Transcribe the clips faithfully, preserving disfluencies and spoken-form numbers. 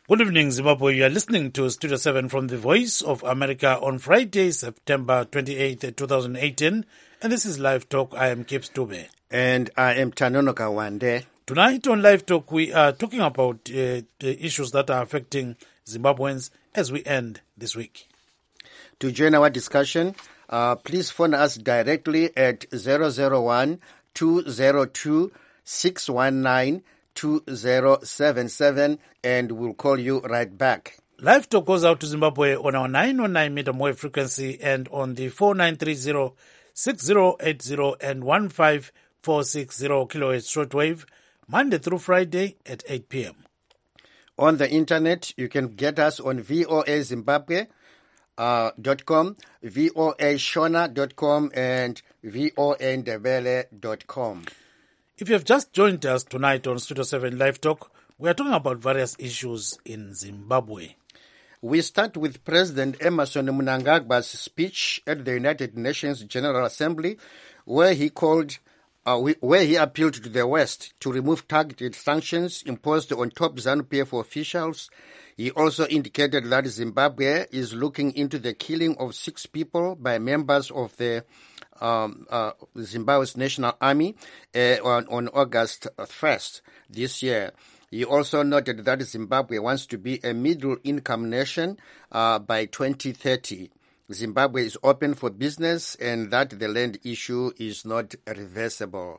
Good evening, Zimbabwe. You are listening to Studio seven from the Voice of America on Friday, September twenty-eighth, twenty eighteen. And this is Live Talk. I am Kip Stube. And I am Tanonoka Wande. Tonight on Live Talk, we are talking about uh, the issues that are affecting Zimbabweans as we end this week. To join our discussion, uh, please phone us directly at zero zero one, two zero two, six one nine, two zero seven seven, and we'll call you right back. Live Talk goes out to Zimbabwe on our nine oh nine meter wave frequency and on the four nine three zero, six zero eight zero and one five four six zero kilohertz shortwave, Monday through Friday at eight p.m. On the internet, you can get us on V O A Zimbabwe uh, dot com, V O A Shona dot com, and V O A Ndebele dot com. If you have just joined us tonight on Studio seven Live Talk, we are talking about various issues in Zimbabwe. We start with President Emmerson Mnangagwa's speech at the United Nations General Assembly, where he called, uh, where he appealed to the West to remove targeted sanctions imposed on top ZANU-P F officials. He also indicated that Zimbabwe is looking into the killing of six people by members of the Um, uh, Zimbabwe's National Army uh, on, on August first this year. He also noted that Zimbabwe wants to be a middle-income nation uh, by twenty thirty. Zimbabwe is open for business and that the land issue is not reversible.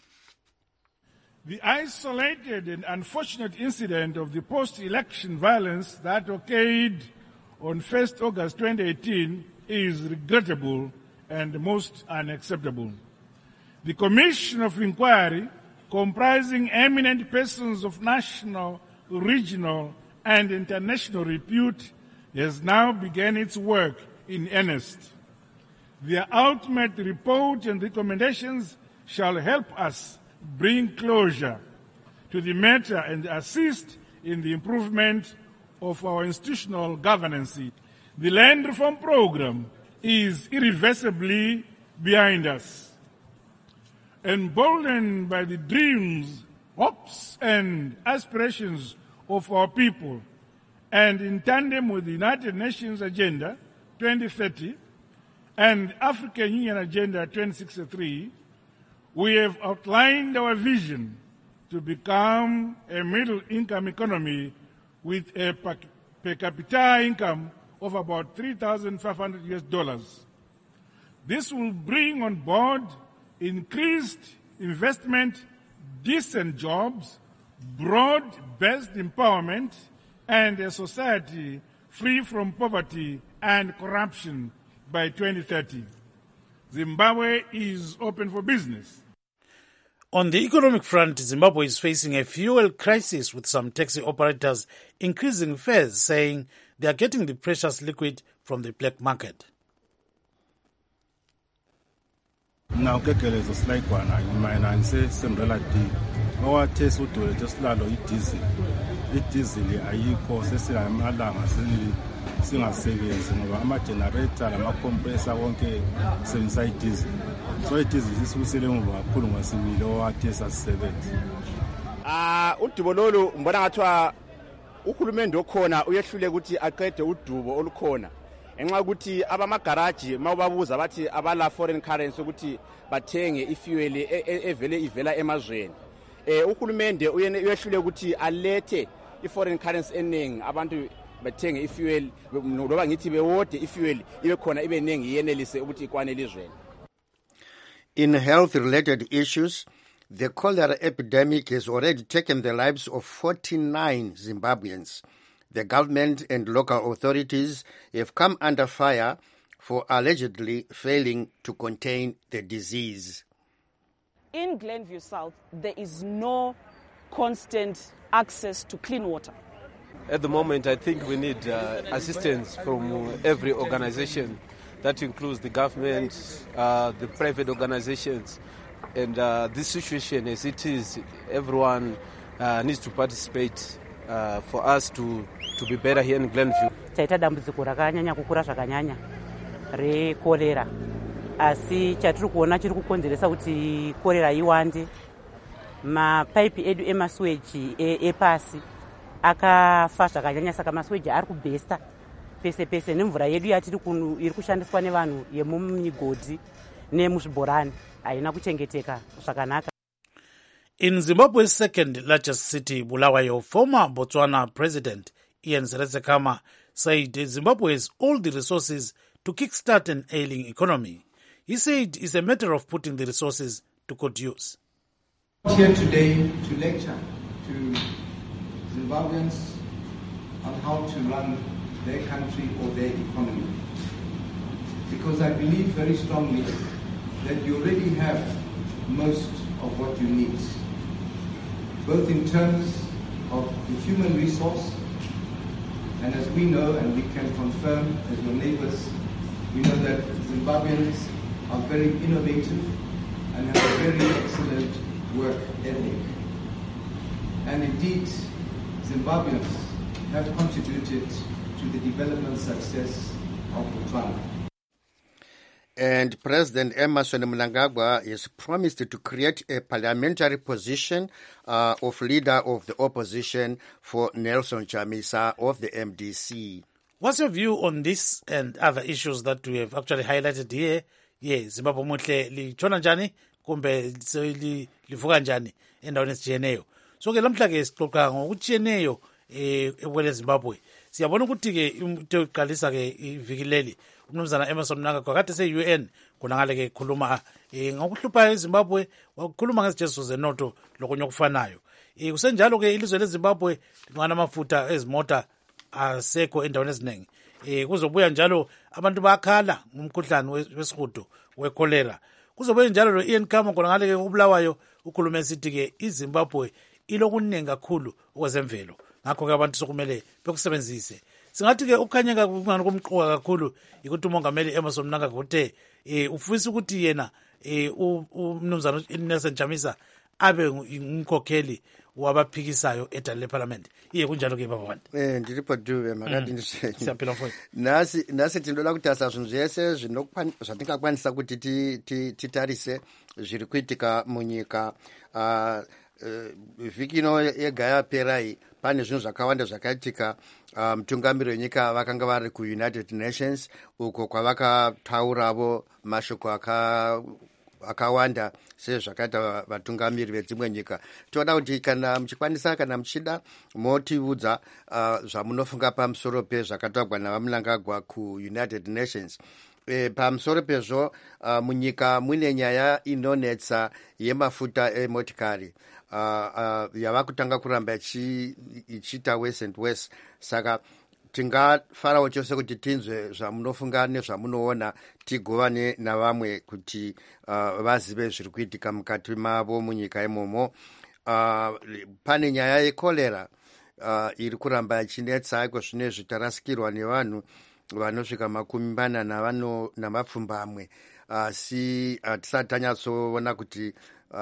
The isolated and unfortunate incident of the post-election violence that occurred on first of August twenty eighteen is regrettable and most unacceptable. The Commission of Inquiry, comprising eminent persons of national, regional, and international repute, has now begun its work in earnest. Their ultimate report and recommendations shall help us bring closure to the matter and assist in the improvement of our institutional governance. The Land Reform Program is irreversibly behind us. Emboldened by the dreams, hopes, and aspirations of our people, and in tandem with the United Nations Agenda twenty thirty and African Union Agenda twenty sixty-three, we have outlined our vision to become a middle-income economy with a per capita income of about three thousand five hundred U S dollars. This will bring on board increased investment, decent jobs, broad-based empowerment, and a society free from poverty and corruption by twenty thirty. Zimbabwe is open for business. On the economic front, Zimbabwe is facing a fuel crisis with some taxi operators increasing fares, saying they are getting the precious liquid from the black market. Now, kekelezo silaikwana imayina nse sembrela D. Owa test udole just lalo idiesel. Idiesel ayikho sesilamalanga singasebenzi ngoba ama generator lama compressor wonke sebenzisa idiesel. So idiesel sisibusele ngoba kakhulu ngosibili owa test asisebenzi. Ah, udubo lolu mbona ngathwa uhulumende okhona uyehlule ukuthi aqede udubo olukhona enxa ukuthi abamagaraji mawubabuza bathi abala foreign currency ukuthi bathenge ifuel evele ivela emazweni. Eh uhulumende uyehlule ukuthi alethe iforeign currency eningi abantu bathenge ifuel ngoba ngithi bewode ifuel ibe khona ibe ningi yenelise ukuthi ikwanele izweni. In health-related issues, the cholera epidemic has already taken the lives of forty-nine Zimbabweans. The government and local authorities have come under fire for allegedly failing to contain the disease. In Glenview South, there is no constant access to clean water. At the moment, I think we need uh, assistance from every organization. That includes the government, uh, the private organizations. And uh, this situation as it is, everyone uh, needs to participate uh, for us to, to be better here in Glenview. Taita dambudziko rakanyanya kukura zvakanyanya rekorera. Asi chatiri kuona chiri kukonzeresa kuti korera iwande. Mapaipi edu emasewage epasi akafa zvakanyanya, saka masweji ari kubhesta pese pese, nemvura yedu yatiri iri kushandiswa nevanhu yemumigodhi nemuzvibhorani haina kuchengeteka zvakanaka. In Zimbabwe's second largest city, Bulawayo, former Botswana President Ian Seretse-Khama said Zimbabwe has all the resources to kickstart an ailing economy. He said it's a matter of putting the resources to good use. I'm here today to lecture to Zimbabweans on how to run their country or their economy. Because I believe very strongly that you already have most of what you need, both in terms of the human resource, and as we know and we can confirm as your neighbors, we know that Zimbabweans are very innovative and have a very excellent work ethic. And indeed, Zimbabweans have contributed to the development success of Botswana. And President Emmerson Mnangagwa has promised to create a parliamentary position uh, of leader of the opposition for Nelson Chamisa of the M D C. What's your view on this and other issues that we have actually highlighted here? Yeah, Zimbabwe muhle lichona njani kumbe livuka njani endaweni ezijiyeneyo. So ke lamhla ke sixoxa ngokujiyeneyo eh ekwele Zimbabwe. Siyabona ukuthi ke into yokuqalisa ke iviki leli umnumzana Emmerson Mnangagwa kade se-U N kunangale ke khuluma eh ngokuhlupha eZimbabwe, wakhuluma ngezijeziso zenotho lokunye okufanayo. Eh kusenjalo ke ilizwe leZimbabwe ngana mafutha ezimota asekho endaweni eziningi. Eh kuzobuya njalo abantu bakhala ngumkhuhlane wesihudo wecholera. Kuzobuya njalo lo Ian Khama konangale ke ubulawayo ukhuluma esithi ke iZimbabwe ilokuningi kakhulu okwezemvelo. Ngakho ke abantu sokumele bekusebenzise. Singathi ke ukukhanyeka kungani komqoka kakhulu ukuthi umongameli Emmerson Mnangagwa uthe eh ufisa ukuthi yena eh umnumzana Nelson Chamisa abe umkhokheli wabaphikisayo edale leparlament. Iye kunjalo ke baba bantu. Eh ndilipo duve makati ndishe. Siyaphila mfowethu. Nasi nasi tindoda kuti asazvinhu zvese zvatingakwanisa kuti titarise zviri kuitika munyika. uh, Uh, vhiki ino yega yapera pane zvinhu zvakawanda zvakaitika. Mutungamiri um, wenyika vakanga vari kuUnited Nations uko kwavakatauravo mashoko akawanda sezvakaita vatungamiri vedzimwe nyika. Tinoda kuti kana muchikwanisa kana muchida motiudza uh, zvamunofunga pamusoro pezvakataurwa navaMnangagwa kuUnited Nations. E, pamusoro pezvo uh, munyika mune nyaya inonetsa yemafuta emotikari uh, uh, yava kutanga kuramba ichiita wese and wese. Saka tingafarawo chose kuti tinzwe zvamunofunga nezvamunoona, tigovane navamwe kuti uh, vazive zviri kuitika mukati mavo munyika imomo. Uh, pane nyaya yekolera uh, iri kuramba ichinetsa iko zvinezvi tarasikirwa nevanhu vanosvika makumi mana navano namapfumbamwe asi uh, tisati tanyatsoona kuti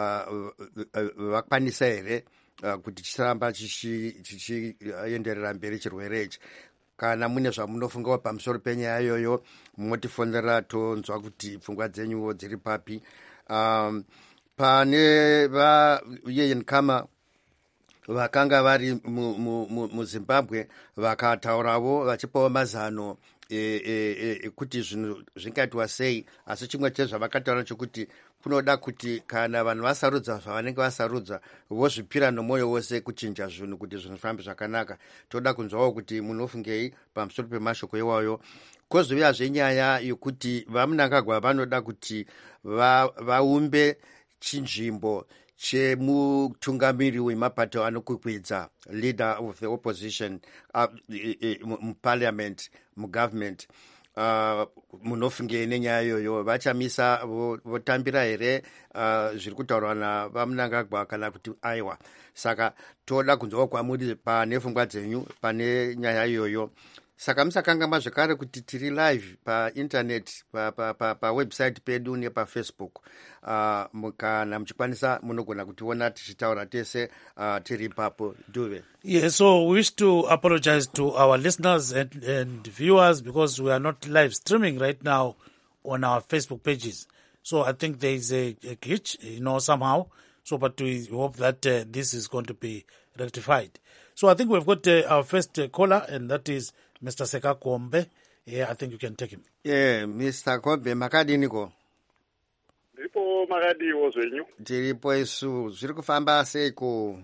vakwanisa uh, uh, here uh, kuti chisaramba chichienderera mberi chirwere ichi. Kana mune zvamunofungawo pamusoro penyaya iyoyo motifonera tonzwa kuti pfungwa dzenyuwo dziri papi. Um, pane vaIan Khama vakanga vari muZimbabwe vakataurawo vachipawo mazano ekuti e, e, zvinhu zvingaitwa sei, asi chimwe chezvavakataura chokuti kunoda kuti kana vanhu vasarudza zvavanenge vasarudza vozvipira nomwoyo wose kuchinja zvinhu kuti zvinhu zvifambe zvakanaka. Toda kunzwawo kuti munofungei pamusoro pemashoko iwayo. Kozoviyazve nyaya yokuti vaMnangagwa vanoda kuti vaumbe chinzvimbo chemutungamiri wemapato anokwikwidza, leader of the opposition uh, muparliament mugovernment. Uh, munofungei nenyaya iyoyo? Vachamisa votambira here uh, zviri kutaurwa navaMnangagwa kana kuti aiwa? Saka toda kunzwawo kwamuri pane pfungwa dzenyu pane nyaya iyoyo. Saka musakangamba zvekare kuti tiri live painternet pawebsite pa, pa, pa pedu nepafacebook. Uh, kana muchikwanisa munogona kutiona tichitaura tese uh, tiri ipapo. Duve. Yeah, so we wish to apologize to our listeners and, and viewers because we are not live streaming right now on our Facebook pages. So I think there is a, a glitch, you know, somehow. So, but we hope that uh, this is going to be rectified. So I think we've got uh, our first uh, caller, and that is Mister Seka Kombe. Yeah, I think you can take him. Yeah, Mister Kombe, makadiniko. Ndipo makadiwo zvenyu. Tiripo isu, zviri kufamba seiko.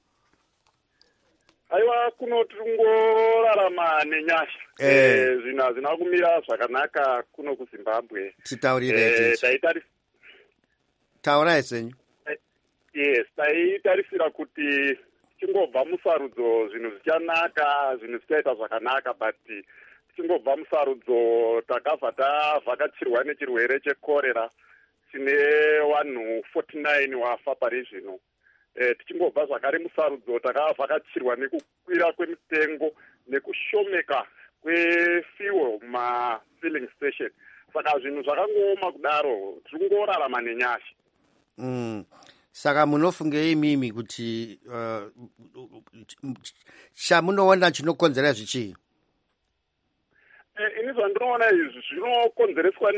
Aiwa kuno tungorarama nenyasha. Eh, zvina zvina kumira zvakanaka kuno kuZimbabwe. Titaurire eh, taitari Taura zvenyu. Yes, taitarisira kuti chingobva musarudzo zvinhu zvichanaka, zvinhu zvichaita zvakanaka, but tichingobva musarudzo takabva tavhakachirwa nechirwere chekorera chine vanhu forty-nine wafa pari zvino. E, tichingobva zvakare musarudzo takavhakachirwa nekukwira kwemitengo nekushomeka kwefuel mafilling station. Saka zvinhu zvakangooma kudaro, tingorarama nenyasha. Mm. Saka munofungei mimi kuti uh, chamunoona chinokonzera zvichii? Eh, ini zvandinoona izvi zvinokonzereswa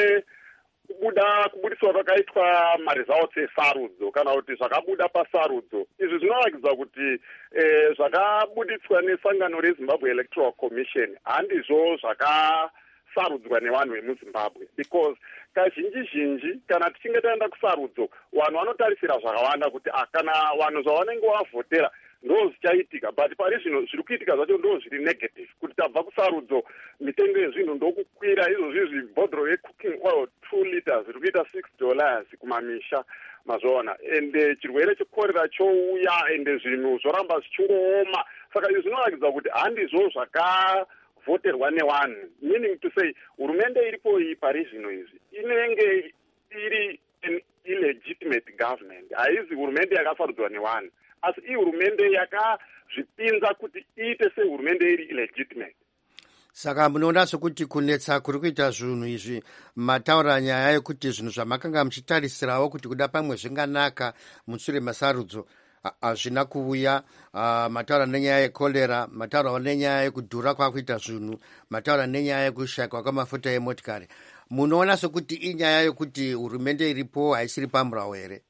nekubuda kubudiswa kwakaitwa maresults esarudzo kana kuti zvakabuda pasarudzo. Izvi zvinoratidza kuti eh, zvakabudiswa nesangano reZimbabwe Electoral Commission handizvo zvakasarudzwa nevanhu vemuZimbabwe, because kazhinji zhinji kana tichinge taenda kusarudzo vanhu vanotarisira zvakawanda kuti kana vanhu zvavanenge vavhotera ndo zvichaitika, but pari zvino zviri kuitika zvacho ndo zviri negative. Kuti tabva kusarudzo mitengo yezvinhu ndokukwira, izvozvizvi bhodhoro yecooking oil two liters zviri kuita six dollars kumamisha mazvaona, ende chirwere chekorera chouya ende zvinhu zvoramba zvichingooma. Saka izvi zvinoratidza kuti handizvo zvaka voterwa nevanhu, meaning to say hurumende iripo iyi pari zvino izvi inenge iri an illegitimate government. Haizi hurumende yakasarudzwa nevanhu, asi iyi hurumende yakazvipinza kuti iite sehurumende iri illegitimate. Saka munoona sokuti kunetsa kuri kuita zvinhu izvi mataura nyaya yekuti zvinhu zvamakanga muchitarisirawo kuti kuda pamwe zvinganaka mushure masarudzo hazvina kuuya. Uh, mataura nenyaya yekolera, mataura nenyaya yekudhura kwakuita zvinhu, mataura nenyaya yekushayikwa kwamafuta emotikari. Munoona sokuti inyaya yokuti hurumende iripo haisiri pamurawo here?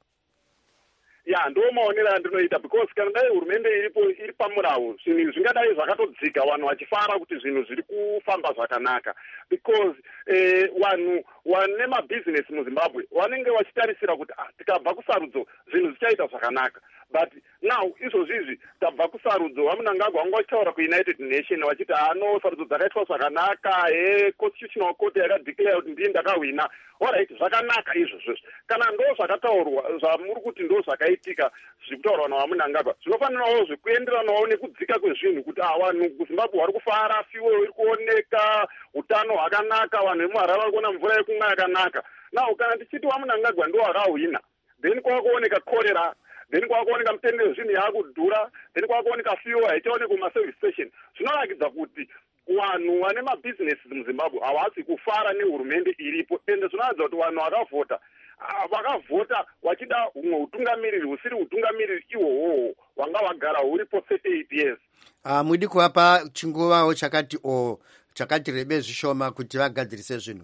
Ya, ndo maonero andinoita, because kana dai hurumende iripo iri pamurawo zvinhu zvingadai zvakatodzika, vanhu vachifara kuti zvinhu zviri kufamba zvakanaka, because eh, vanhu vane mabhizinesi muZimbabwe vanenge vachitarisira kuti ah, tikabva kusarudzo zvinhu zvichaita zvakanaka. But now izvozvizvi tabva kusarudzo, vaMnangagwa vanga vachitaura kuUnited Nation vachiti ano sarudzo dzakaitwa zvakanaka, he constitutional court yakadeclare kuti ndiye ndakahwina. Alright, zvakanaka izvozvo. Kana ndo zvakataurwa zvamuri kuti ndo zvakaitika zviri kutaurwa navaMnangagwa, zvinofanirawo zvekuenderanawo nekudzika kwezvinhu kuti ah, vanhu kuZimbabwe vari kufara, fuel iri kuoneka, utano hwakanaka, vanhu vemuHarare vari kuona mvura yekumwa yakanaka. Now kana tichiti vaMnangagwa ndo akahwina, then kwakuoneka korera, then kwakuoneka mitengo yezvinhu yaakudhura, then kwakuoneka fuel haichaoneka kumaservice station, zvinoratidza kuti vanhu vane mabhizinesi muZimbabwe havasi kufara nehurumende iripo, ende zvinoratidza kuti vanhu vakavhota vakavhota vachida humwe utungamiriri husiri utungamiriri ihwohwo hwanga hwagara huripo thirty-eight years. Uh, mwidi kuvapa chinguvawo chakati o chakati rebe zvishoma kuti vagadzirise zvinhu?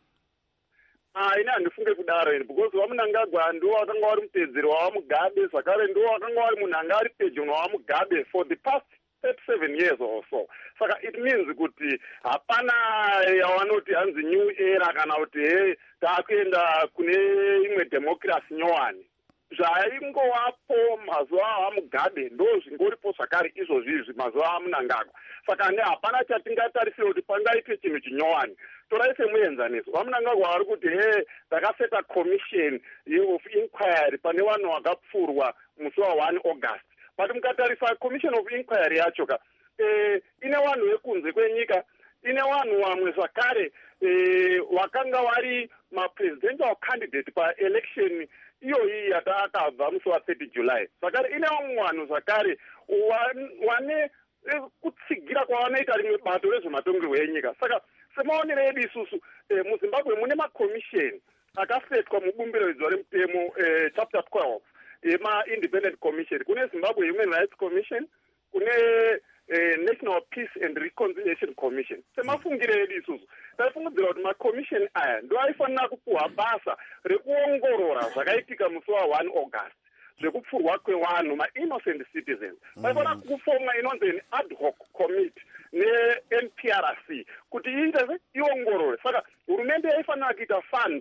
Ah, ine handifunge kudaro ine, because vaMnangagwa ndo vakanga vari mutedzeri wavaMugabe, zvakare ndo vakanga vari munhu anga ari pedyo navaMugabe for the past thirty-seven years or so. Saka it means kuti hapana yavanoti hanzi new era kana kuti he taakuenda kune imwe democracy nyowani. Zvaingovapo mazuva avaMugabe ndo zvingoripo zvakare izvozvizvi mazuva aMnangagwa. Saka ne hapana chatingatarisira kuti pangaite chinhu chinyowani. Torai semuenzaniso, vaMnangagwa vari kuti he takaseta commission of inquiry pane vanhu vakapfurwa musi wa one August. But mukatarisa commission of inquiry yacho ka eh, ine vanhu vekunze kwenyika, ine vanhu vamwe zvakare eh, vakanga vari mapresidential candidate paelection iyo iyi yatakabva musi wa thirty July. Zvakare ine vamwe vanhu zvakare wane kutsigira kwavanoita rimwe bato rezvematongerwo enyika. Saka semaonero edu isusu eh, muZimbabwe mune makomisheni akasetwa mubumbiro idzo remutemo eh, chapter twelve ema-independent commission. Kune Zimbabwe Human Rights Commission, kune eh, National Peace and Reconciliation Commission. Semafungire edu isusu taifungidzira kuti makomisheni aya ndo aifanira kupuwa basa rekuongorora zvakaitika musi wa one August. zvekupfurwa kwevanhu ma-innocent citizens vaifana kufomwa inonzi ad hoc committee ne-N P R C kuti iite iongorore. Saka hurumende yaifanira kuita fund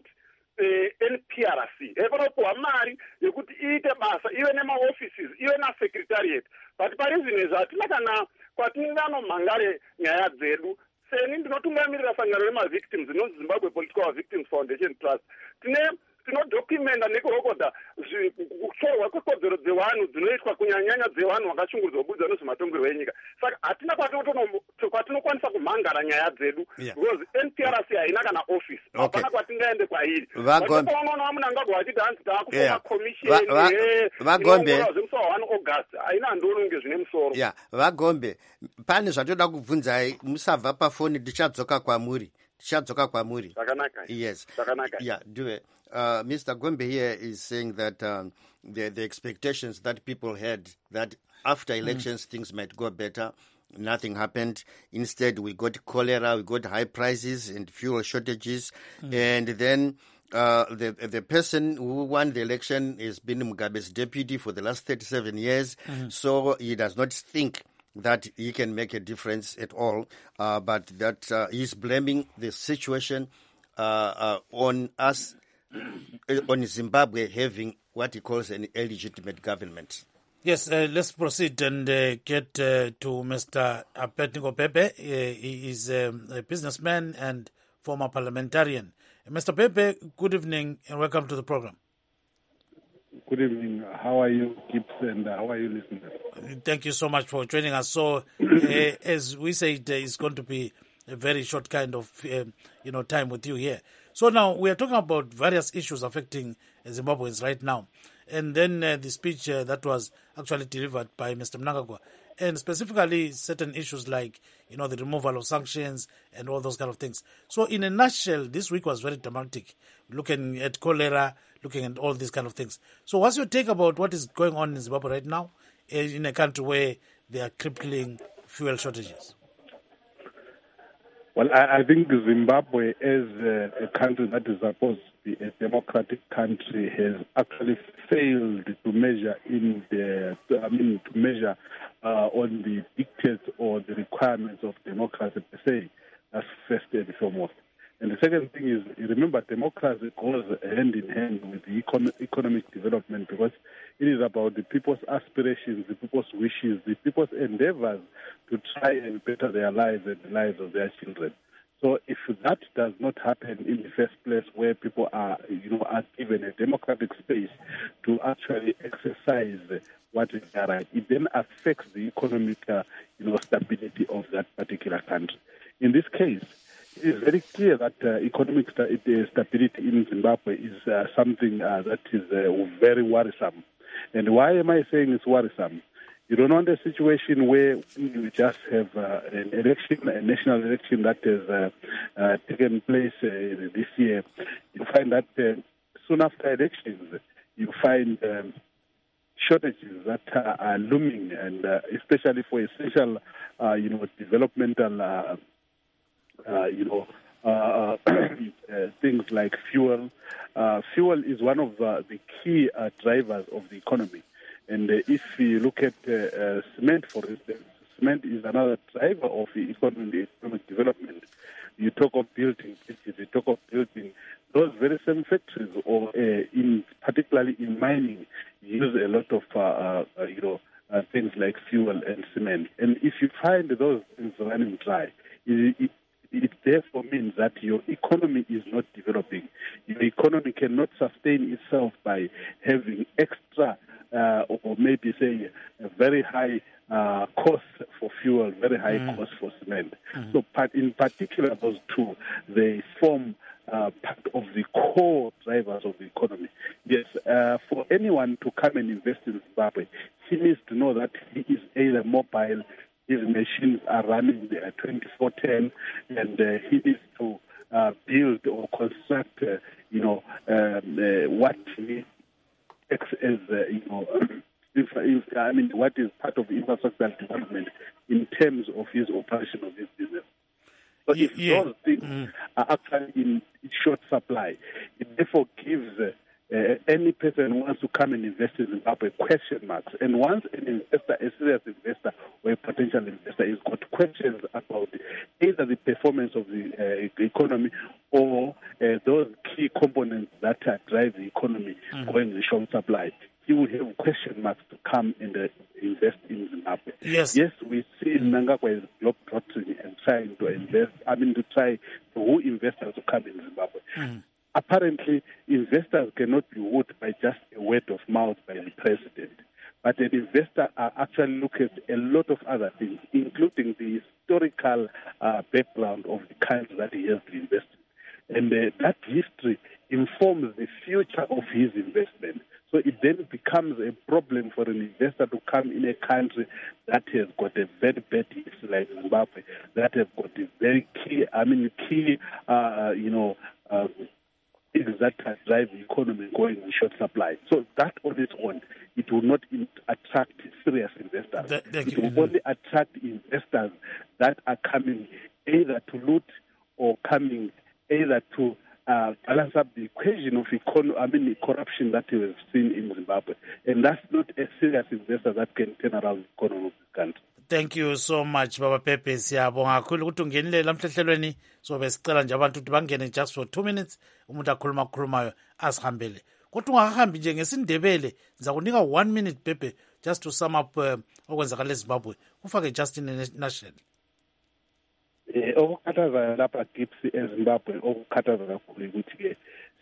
N P R C yaifanira kupuhwa mari yekuti iite basa, ive nemaoffices, ive nasecretariat. But parizvinezvi hatina kana kwatinganomhangare nyaya dzedu. Seni ndinotungamirira sangano remavictims inonzi Zimbabwe Political Victims Foundation Trust. Tine tinodhocumenta nekurokodha kutorwa kwekodzero dzevanhu dzinoitwa kunyanyanya dzevanhu vakashungurudzwa kubudzwa nezvematongerwo enyika. Saka hatina kwatinokwanisa kumhangara nyaya dzedu because N P R C haina kana office. Hapana kwatingaende kwairi. Vanoona vamunangagwa vachiti hanzi taakufoma commission inoongorora zvemusi wa one August. Haina handioni kunge zvine musoro. Yeah, Vagombe, pane zvatoda kubvunzai musabva pafoni tichadzoka kwamuri. Tichadzoka kwamuri. Zvakanaka. Yes. Zvakanaka. Yeah, do it. Uh, Mister Gombe here is saying that um, the, the expectations that people had that after elections mm. things might go better, nothing happened. Instead, we got cholera, we got high prices and fuel shortages. Mm. And then uh, the the person who won the election has been Mugabe's deputy for the last thirty-seven years. Mm. So he does not think that he can make a difference at all, uh, but that uh, he's blaming the situation uh, uh, on us, on Zimbabwe having what he calls an illegitimate government. Yes, uh, let's proceed and uh, get uh, to Mister Abednego Pepe. Uh, he is um, a businessman and former parliamentarian. Uh, Mister Pepe, good evening and welcome to the program. Good evening. How are you, Gibbs, and uh, how are you listening? Thank you so much for joining us. So, uh, as we said, uh, it's going to be a very short kind of, uh, you know, time with you here. So now we are talking about various issues affecting uh, Zimbabweans right now. And then uh, the speech uh, that was actually delivered by Mister Mnangagwa, and specifically certain issues like, you know, the removal of sanctions and all those kind of things. So in a nutshell, this week was very dramatic, looking at cholera, looking at all these kind of things. So what's your take about what is going on in Zimbabwe right now, in a country where there are crippling fuel shortages? Well, I, I think Zimbabwe, as a, a country that is supposed to be a democratic country, has actually failed to measure in the, I mean, to measure uh, on the dictates or the requirements of democracy per se. That's first and foremost. And the second thing is, remember, democracy goes hand in hand with the econ- economic development, because it is about the people's aspirations, the people's wishes, the people's endeavors to try and better their lives and the lives of their children. So if that does not happen in the first place, where people are, you know, are given a democratic space to actually exercise what is their right, it then affects the economic, uh, you know, stability of that particular country. In this case, it is very clear that uh, economic sta- stability in Zimbabwe is uh, something uh, that is uh, very worrisome. And why am I saying it's worrisome? You don't want a situation where you just have uh, an election, a national election that has uh, uh, taken place uh, this year. You find that uh, soon after elections, you find um, shortages that uh, are looming, and uh, especially for essential, uh, you know, developmental, uh, uh, you know, uh, uh, things like fuel. Uh, fuel is one of uh, the key uh, drivers of the economy. And uh, if you look at uh, uh, cement, for instance, cement is another driver of the economic, economic development. You talk of building, you talk of building. Those very same factories, or uh, in particularly in mining, use a lot of uh, uh, you know uh, things like fuel and cement. And if you find those things running dry, it, it, it therefore means that your economy is not developing. Your economy cannot sustain itself by having extra. Uh, or maybe say a very high uh, cost for fuel, very high mm. cost for cement. Mm. So part, in particular, those two, they form uh, part of the core drivers of the economy. Yes, uh, for anyone to come and invest in Zimbabwe, he needs to know that he is either mobile, his machines are running uh, twenty-four ten, and uh, he needs to uh, build or construct, uh, you know, um, uh, what he as uh, you know, if, if, I mean, what is part of infrastructural development in terms of his operation of his business. So yeah, if yeah. those things mm. are actually in short supply, it therefore gives uh, a any person who wants to come and invest in Zimbabwe, question marks. And once an investor, a serious investor or a potential investor has got questions about either the performance of the uh, economy or uh, those key components that uh, drive the economy mm-hmm. going in short supply, he would have question marks to come and uh, invest in Zimbabwe. Yes. Yes, we see Mnangagwa is globetrotting and trying to invest, I mean, to try to woo investors to come in Zimbabwe. Mm. Apparently, investors cannot be wooed by just a word of mouth by the president. But an investor uh, actually looks at a lot of other things, including the historical uh, background of the country that he has to invest in. And uh, that history informs the future of his investment. So it then becomes a problem for an investor to come in a country that has got a very bad history like Zimbabwe, that has got a very key, I mean, key, uh, you know, uh, things that can drive the economy going in short supply. So that on its own, it will not in- attract serious investors. Th- thank it you. will only attract investors that are coming either to loot or coming either to Uh, balance up the equation of econ- I mean, the corruption that we have seen in Zimbabwe. And that's not a serious investor that can turn around the economy of the country. Thank you so much, Baba Pepe. Siyabonga kakhulu ukuthi ungenile lamhlehlelweni. So besicela nje abantu ukuthi bangene just for two minutes. Umuntu akhuluma khulumayo asihambele. Kodwa ungahambi nje ngesindebele. Ngiza kunika one minute Pepe just to sum up uh, okwenzakala eZimbabwe. Ufake just in a nutshell. Eh okukhathaza lapha Gipsy eZimbabwe okukhathaza kakhulu ukuthi ke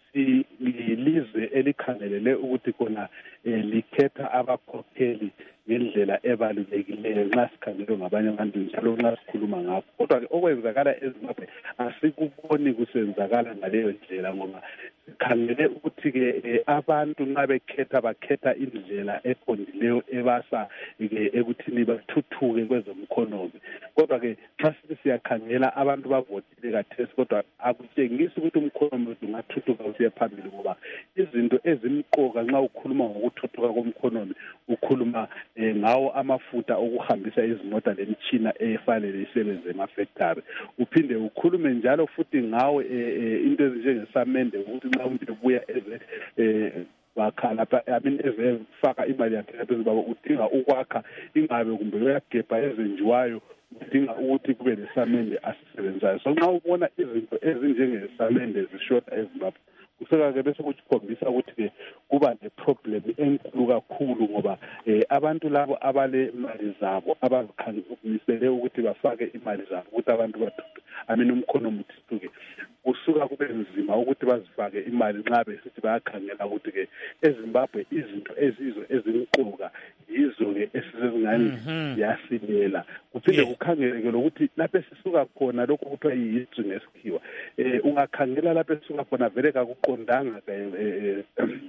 silizwe elikhangelele ukuthi kona likhetha abakhokheli ngendlela ebalulekileyo nxa sikhangelwe ngabanye abantu njalo nxa sikhuluma ngakho. Kodwa ke okwenzakala eZimbabwe asikuboni kusenzakala ngaleyo ndlela ngoba sikhangele ukuthi ke abantu nxa bekhetha bakhetha indlela eqondileyo ebasa ke ekuthini bathuthuke kwezomkhonomi. Kodwa ke xa sithi siyakhangela abantu bavotile kathesi kodwa akutshengisi ukuthi umkhonomi wethu ungathuthuka usiye phambili ngoba izinto ezimqoka nxa ukhuluma ngokuthuthuka komkhonomi ukhuluma ngawo amafutha okuhambisa izimota lemitshina efanele isebenze emafactory. Uphinde ukhulume njalo futhi ngawo into ezinjengesamende ukuthi nxa umuntu ebuya eze bakhala I mean ezefaka imali yakhe phezulu baba udinga ukwakha ingabe kumbe uyagebha ezenjiwayo udinga ukuthi kube lesamende asisebenzayo. So nxa ubona izinto ezinjengesamende zishota eZimbabwe kuseka-ke bese kukhombisa ukuthi-ke kuba ne-problem enkulu kakhulu ngoba eh, abantu labo abale imali zabo abazikhangisele ukuthi bafake imali zabo ukuthi abantu bathuthuke I mean umkhonomi uthuthuke kusuka kube nzima ukuthi bazifake imali nxa besithi bayakhangela ukuthi-ke eZimbabwe izinto ezizo ezimqoka yizo-ke esizezingane yasilela kuphinde kukhangeleke lokuthi lapho esisuka khona lokho kuthiwa yi-history ngesikhiwa um ungakhangela lapho esisuka khona vele kakuqondanga eh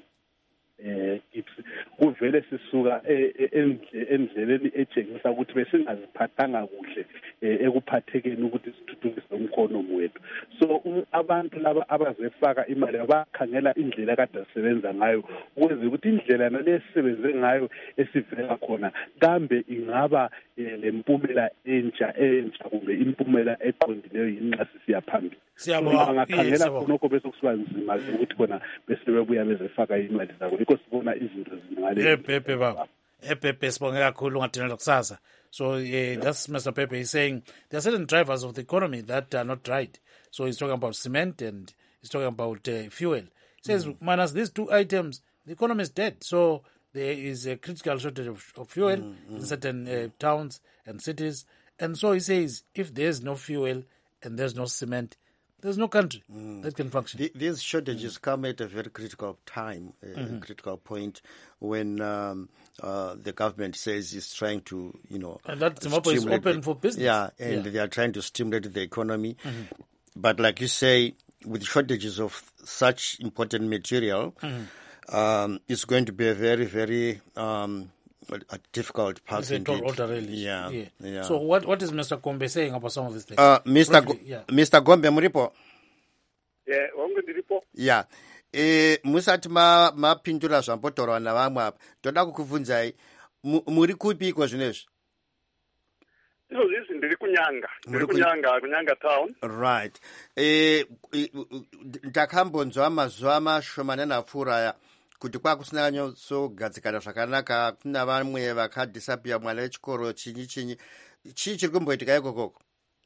kuvele sisuka endleleni etshengisa ukuthi besingaziphathanga kuhle ekuphathekeni ukuthi sithuthukise umkhonomi wethu. So abantu laba abazefaka imali abakhangela indlela kade asebenza ngayo ukuze ukuthi indlela nalesisebenze ngayo esivela khona kambe ingaba lempumela entsha entsha kumbe impumela eqondileyo yinxa sisiya phambili. Siyabonga ngakhangela khonokho bese kusuka nzima ukuthi khona bese bebuya bezefaka imali zabo because sibona izinto zingale epepe baba epepe sibonge kakhulu ungadinela kusasa. So uh, that's Mister Pepe. He's saying there are certain drivers of the economy that are not right. So he's talking about cement and he's talking about uh, fuel. He says mm. minus these two items, the economy is dead. So there is a critical shortage of, of fuel mm, mm, in certain uh, towns and cities. And so he says if there's no fuel and there's no cement, there's no country mm. that can function. The, these shortages mm. come at a very critical time, a mm-hmm. critical point when um, uh, the government says it's trying to, you know, and that Zimbabwe is open the, for business. Yeah, and yeah. they are trying to stimulate the economy. Mm-hmm. But like you say, with shortages of such important material, mm-hmm. um, it's going to be a very, very um, a difficult path indeed. Yeah. Yeah. yeah. So what, what is Mister Gombe saying about some of these things? Uh, Mister Go- yeah. Mister Gombe Muripo. Yeah, wangu ndiripo. Yeah. Eh musati ma mapindura zvambotorwa navamwe apa. Toda kukubvunzai muri kupi kwa zvinezvi? Izvo zvisi ndiri kunyanga. Ndiri kunyanga, kunyanga town. Right. Eh ndakambonzwa mazuva mashomane napfuura kuti kwakusina nyosogadzikana zvakanaka kuna vamwe vakadhisapia mwana wechikoro chinyi chinyi chii chiri kumboitika ikokoko?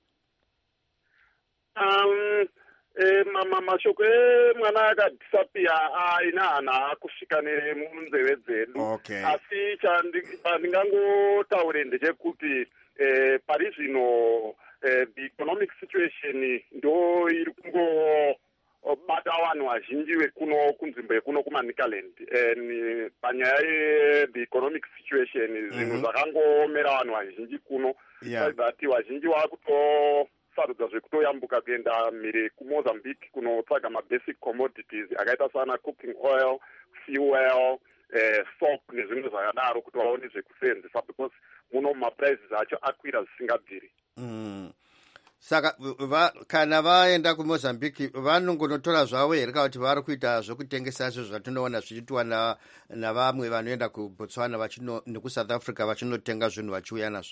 um eh, mama mashoko emwana akadhisapia aina hana akusvika nemunzeve dzedu. Okay. Asi chandingangotaure ndechekuti eh, pari zvino eh, the economic situation ndo iri kungobata vanhu vazhinji vekuno kunzvimbo yekuno kumanikaland. And panyaya ye-the economic situation zvinhu zvakangomera vanhu vazhinji kuno. Yeah. That vazhinji vakuto sarudza zvekutoyambuka kuenda mhiri kuMozambique kunotsvaga mabasic commodities akaita sana cooking oil, fuel, eh, soap nezvimwe zvakadaro kuti vaone zvekusenzesa because muno maprices acho akwira zvisingabviri. Mm. Saka va, kana vaenda kuMozambique vanongonotora zvavo here kana kuti vari kuita zvokutengesa izvo zvatinoona zvichiitwa na navamwe vanoenda kuBotswana vachino nekuSouth Africa vachinotenga zvinhu vachiuya nazvo?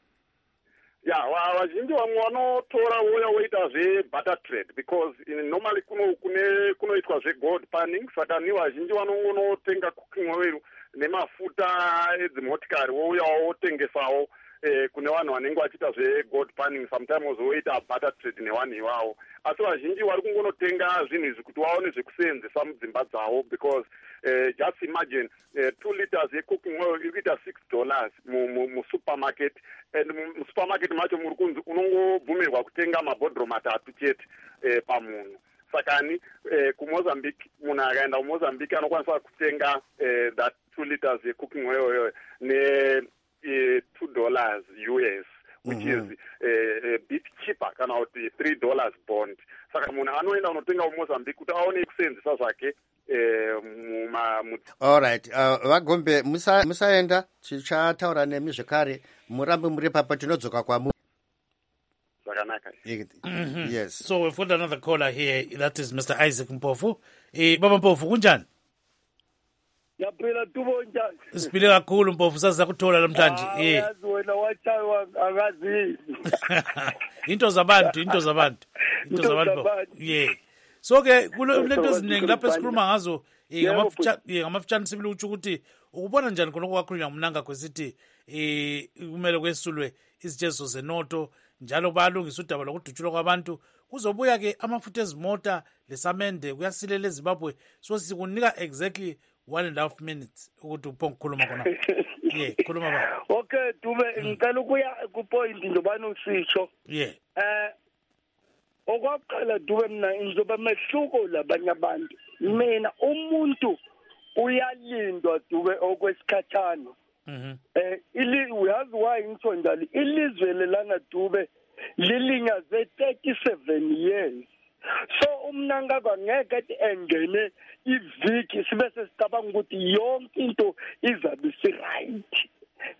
Yeah, vazhinji vamwe vanotora voya voita zvebutter trade because in normally kuno kune kunoitwa zvegold panning, saka ni vazhinji vanongonotenga cooking oil nemafuta edzimotikari vouya votengesawo eh, kune vanhu vanenge vachiita zvegold panning, sometimes voita butter trade nevanhu ivavo. Asi vazhinji vari kungonotenga zvinhu izvi kuti vaone zvekuseenzesa mudzimba dzavo because uh, just imagine uh, two liters yecooking oil iri kuita six dollars musupermarket, and musupermarket macho muri kunzi unongobvumirwa kutenga mabhodhoro matatu chete uh, pamunhu. Sakani uh, kuMozambique munhu akaenda kuMozambique anokwanisa kutenga uh, that two liters yecooking oil ne uh, two dollars U S, which mm-hmm. is uh, a bit cheaper kana kuti three dollars bond. Saka munhu anoenda unotenga kuMozambique kuti aone kuseenzesa zvake. Eh, muma, all right, uh, vagombe musa musaenda tichataura nemi zvekare murambe muri papa tinodzoka kwamu. Zvakanaka. Mm-hmm. Yes. So we've got another caller here, that is Mister Isaac Mpofu. Eh, Baba Mpofu kunjani? Yaphela tubo njani? Siphile kakhulu Mpofu, saza kuthola namhlanje. Eh. Yazi wena wachawa akazi. Into zabantu, into zabantu. Into zabantu. Yeah. So ke kulento eziningi lapho esikhuluma ngazo ngamafutshane sibili utsho ukuthi ukubona njani khona kwakhulunywa ngumnanga kwesithi eh kumele kwesulwe izitshezo zenoto njalo bayalungisa udaba lokudutshulwa kwabantu kuzobuya ke amafutha ezimota lesamende kuyasilela eZimbabwe. So sikunika exactly one and a half minutes ukuthi uphonge ukukhuluma khona. Yeah, khuluma ba. Okay, Dube ngicela ukuya ku point njobani usitsho. Yeah. Eh okwaqala Dube mina ngizoba mehluko labanye abantu. Mina umuntu uyalindwa Dube okwesikhathana. Mhm. Eh ili uyazi why ngitho njalo ilizwe lelana Dube lilinyaze thirty-seven years. So umnanga kwangeke engene iviki sibe sesicabanga ukuthi yonke into izabe si right.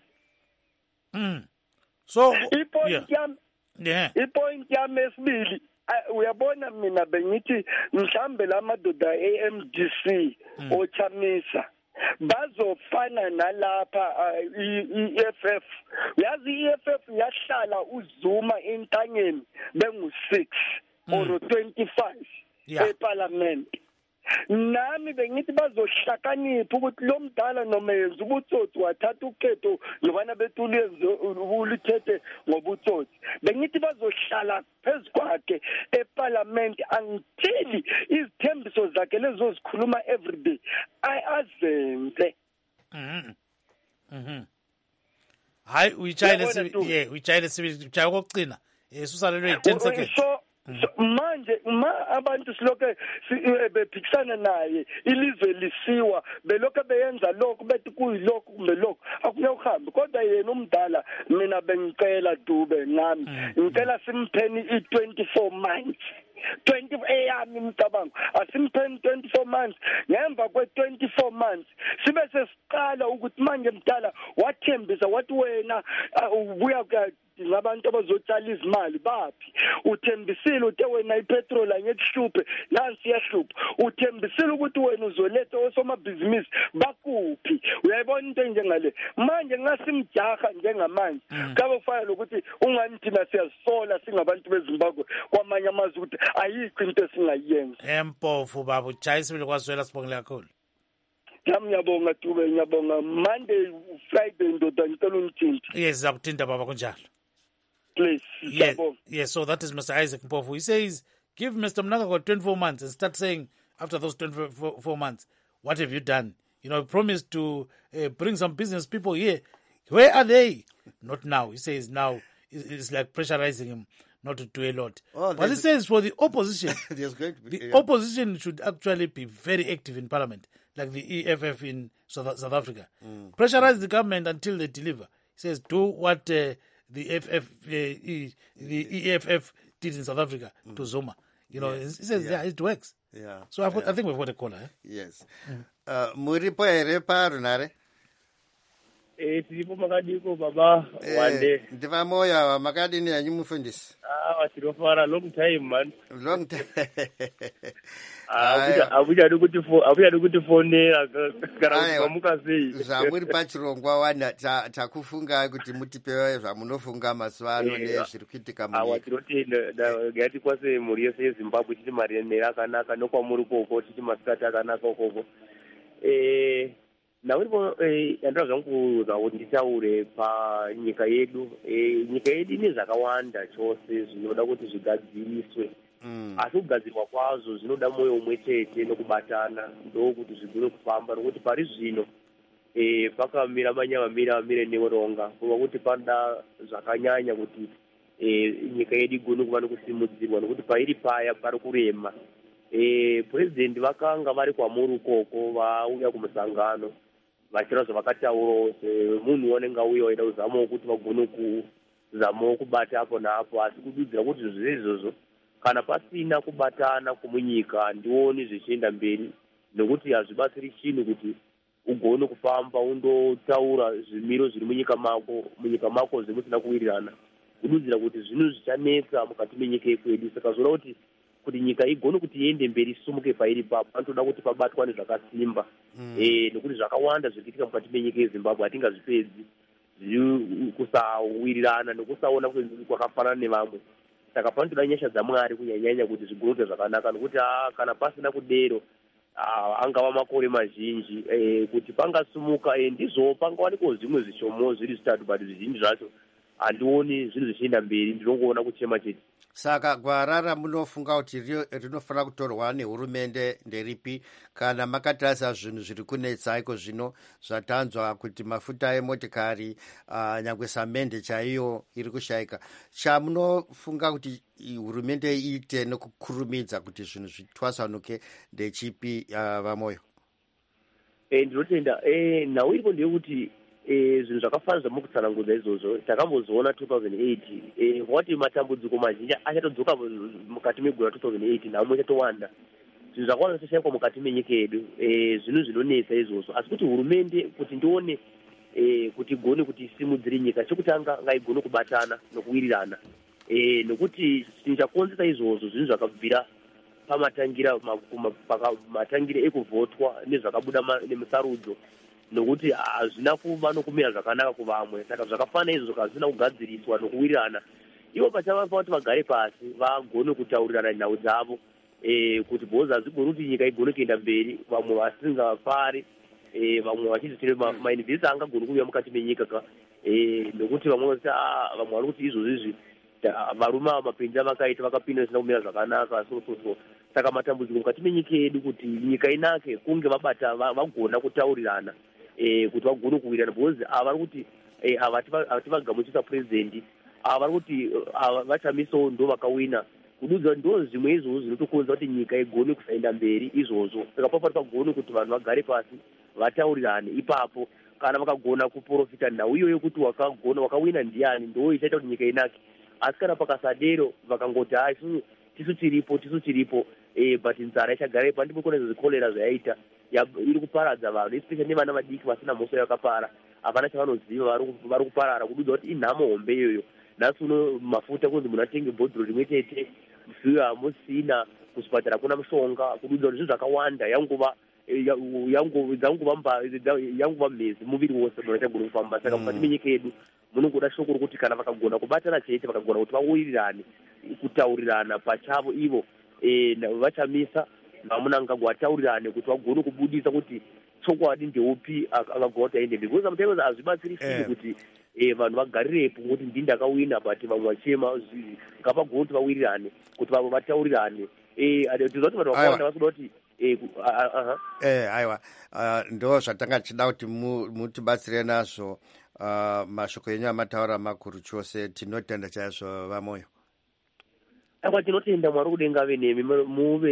Mm. So ipoint yami yeah. Ipoint yami esibili uyabona mina bengithi mhlambe lamadoda A M D C ochamisa bazofana nalapha I F F. Yazi I F F yahlala uzuma entangeni bengu six or twenty-five eParliament. Nami bengithi bazohlakanipha ukuthi lo mdala noma yenza ubutsotsi wathatha ukhetho lobana bethu ulithethe ngobutsotsi. Bengithi bazohlala phezukwakhe eParliament until izithembiso zakhe lezo zikhuluma everyday azenze. Mhm. Mhm. Hayi uyitshayile sibi yeah uyitshayile sibi uchaye kokugcina esusalelwe ten seconds. So manje ma abantu siloke bephikisana naye ilizwe lisiwa belokho beyenza lokho bethi kuyilokho kumbe lokho akuye uhambe kodwa yena umdala mina bengicela Dube ngami ngicela simpheni I twenty-four months twenty eyami mcabango asimpheni twenty-four months ngemva kwe twenty-four months sibe sesiqala ukuthi manje mdala wathembisa wathi wena ubuya ngabantu abazotshala izimali baphi uthembisile uthe wena ipetrol angekuhluphe nansi yahlupha uthembisile ukuthi wena uzoletha osomabhizinisi bakuphi uyayibona into njengale manje ngasimjaha njengamanje kabe kufanele ukuthi ungani thina siyazisola singabantu beZimbabwe kwamanye amazwe ukuthi ayikho into esingayenza. Empofu baba uchayisile kwazwela sibongile kakhulu. Tam ngiyabonga Dube, ngiyabonga. Monday, Friday ndoda ngicela ungithinta. Yes, zakuthinta baba kunjalo. Please. Yes, yes, so that is Mister Isaac Mpofu. He says, give Mister Mnangagwa twenty-four months and start saying, after those twenty-four months, what have you done? You know, promised to uh, bring some business people here. Where are they? Not now. He says now it's like pressurizing him not to do a lot. Oh, but he says for the opposition, going to be, the yeah. opposition should actually be very active in parliament, like the E F F in South, South Africa. Mm. Pressurize the government until they deliver. He says do what uh, the F F, uh, e, the E F F did in South Africa mm. to Zuma. You know, yes. He says yeah. yeah, it works. Yeah. So I've, yeah. I think we've got a caller. Eh? Yes. Mm. Uh, Muripo ere parunare. Eh, tiripo makadiko baba wande. Ndiva moya wa makadi ni yanyu mufundisi. Ah, watirofara long time man. Long time. Ah, abuja dukuti fo, abuja dukuti phone kana kumuka sei. Zamuri pachirongwa wana ta takufunga kuti mutipewe zvamunofunga maswano nezviri kuitika munyika. Ah, watiroti da gati kwase muri yese Zimbabwe chiti mari neyakanaka nokwa muri koko chiti masikati akanaka koko. Eh nauripo eh andira zvangu kuti nditaure pa nyika yedu eh nyika yedu ine zvakawanda chose zvinoda kuti zvigadziriswe mm. asi kugadzirwa kwazo zvinoda moyo umwe chete nokubatana ndokuti zvigone kufamba nokuti pari zvino eh pakamira manyamamira amire neoronga kuva kuti panda zvakanyanya kuti eh nyika yedu igone kuva nokusimudzirwa nokuti pairi paya pari kurema eh president vakanga vari kwamuri koko vauya kumusangano vachira zvavakataurawo semunhu wanenge auya waida kuzamawo kuti vagone kuzamawo kubata apo naapo asi kududzira kuti zviro izvozvo kana pasina kubatana kumunyika ndioni zvichienda mberi nokuti hazvibatsiri chinhu kuti ugone kufamba undotaura zvimiro zviri munyika mako munyika mako zvimusina kuwirirana kududzira kuti zvinhu zvichanetsa mukati menyika yekwedu saka zvoda kuti kuti nyika igone kuti iende mberi isumuke pairi papo panotoda kuti pabatwa nezvakasimba mm. eh nokuti zvakawanda zvirikuitika mukati menyika yeZimbabwe hatingazvipedzi zviri kusawirirana nokusaona kwakafanana nevamwe saka panotoda nyasha dzaMwari kunyanyanya kuti zvigone zvakanaka nokuti kana pasina kudero angava makore mazhinji eh kuti pangasumuka eh ndizvo pangawanikwa zvimwe zvishomo zviri zvitatu but zvizhinji zvacho handioni zvinhu zvichienda mberi ndinongoona kuchema chete. Saka gwara ramunofunga kuti rinofanira kutorwa nehurumende nderipi kana makatarisa zvinhu zviri kunetsa iko zvino zvatanzwa kuti mafuta emotikari uh, nyangwe samende chaiyo iri kushayika chamunofunga kuti hurumende iite nokukurumidza kuti zvinhu zvitwasanuke ndechipi uh, vamoyo? Eh ndinotenda eh nhau iripo ndeyekuti eh zvinhu zvakafanana zvamukutsanangudza izvozvo takambozoona two thousand eight eh wati matambudziko mazhinji achatodzoka mukati megore two thousand eight namwe chatowanda zvinhu zvakawanda zvashayikwa mukati menyika yedu eh zvinhu zvinonetsa izvozvo asi kuti hurumende kuti ndione eh kuti igone kuti isimudzire nyika chekutanga ngaigone kubatana nokuwirirana eh nokuti chinchakonzesa izvozvo zvinhu zvakabvira pamatangira pamatangira ekuvhotwa nezvakabuda nemusarudzo nokuti hazvina kuva nokumira zvakanaka kuvamwe saka zvakafanana izvo hazvina kugadziriswa nokuwirirana ivo pachava kuti vagare pasi vagone kutaurirana nhau dzavo eh kuti bhozi hazvigoni kuti nyika igone kuenda mberi vamwe vasingafari eh vamwe vachizitire mayunivhesiti angagoni kuuya mukati menyika ka eh nokuti vamwe vati vamwe vari kuti izvozvo izvi varume mapenzi avakaita vakapinda zvisina kumira zvakanaka so so so saka matambudziko mukati menyika yedu kuti nyika inake kunge vabata vagona kutaurirana eh kuti vagone kuwirirana because avari kuti eh avati vagamuchisa president avari kuti vachamisawo ndo vakawina kududza ndo zvimwe izvozvo zvinotokonza kuti nyika igone kusaenda mberi izvozvo saka papati pagone kuti vanhu vagare pasi vataurirane ipapo kana vakagona kuprofita nhau iyoyo kuti wakagona wakawina ndiani ndo ichaita kuti nyika inake asi kana pakasadero vakangoti hayi tisu tiripo tisu tiripo eh but nzara ichagara ipa ndipo kune zvikolera zvayaita iri kuparadza vanhu especially nevana vadiki vasina mhosva yakapara hapana chavanoziva vari kuparara kududza kuti inhamo hombe iyoyo nhasi uno mafuta kunzi munhu atenge bhodhoro rimwe chete fuyo hamusina kuzvipatara kuna mushonga kududza kuti zvinhu zvakawanda yanguva yanguva mhezi muviri wose munhu achagona kufamba saka mukati menyika yedu munongoda shoko rokuti kana vakagona kubatana chete vakagona kuti vawirirane kutaurirana pachavo ivo eh vachamisa vamunangagwa vataurirane kuti vagone kubudisa kuti chokwadi ndeupi akagota ende because sometimes azvibatsirisiri kuti vanhu vagarirepo kuti ndini ndakawina but vamwe vachema ngavagonzi vawirirane kuti vamwe vataurirane tizoti vanhu vakawanda vasoda kuti eh aiwa ndo zvatanga tichida kuti mutibatsire nazvo mashoko enyu amataura makuru chose. Tinotenda chaizvo vamoyo. Akwa tinotenda Mwari kudenga ave nemi muve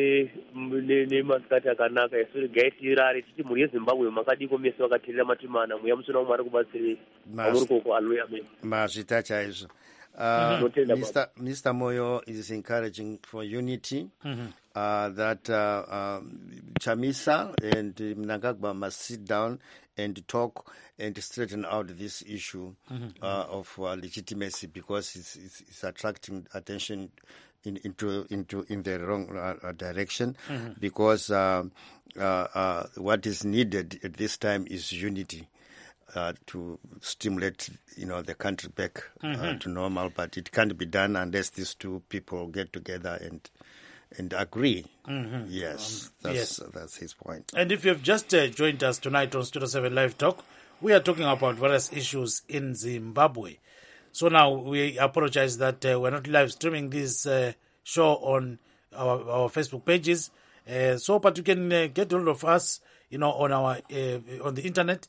nemasikati akanaka esu gaitirare titi mhuri yeZimbabwe makadiko meso akatirira matimana muya musina Mwari kubatsire amuri koko. Haleluya, amen. Mazvita chaizvo. Uh, Mister Mister Moyo is encouraging for unity, mm-hmm. uh, that uh, um, Chamisa and uh, Mnangagwa must sit down and talk and straighten out this issue mm-hmm. uh, of uh, legitimacy, because it's, it's, it's attracting attention in, into into in the wrong uh, direction. Mm-hmm. Because uh, uh, uh, what is needed at this time is unity. Uh, to stimulate, you know, the country back mm-hmm. uh, to normal, but it can't be done unless these two people get together and and agree. Mm-hmm. Yes, um, that's yes. that's his point. And if you have just uh, joined us tonight on Studio seven Live Talk, we are talking about various issues in Zimbabwe. So now we apologize that uh, we're not live streaming this uh, show on our, our Facebook pages. Uh, so, but you can uh, get hold of us, you know, on our uh, on the internet.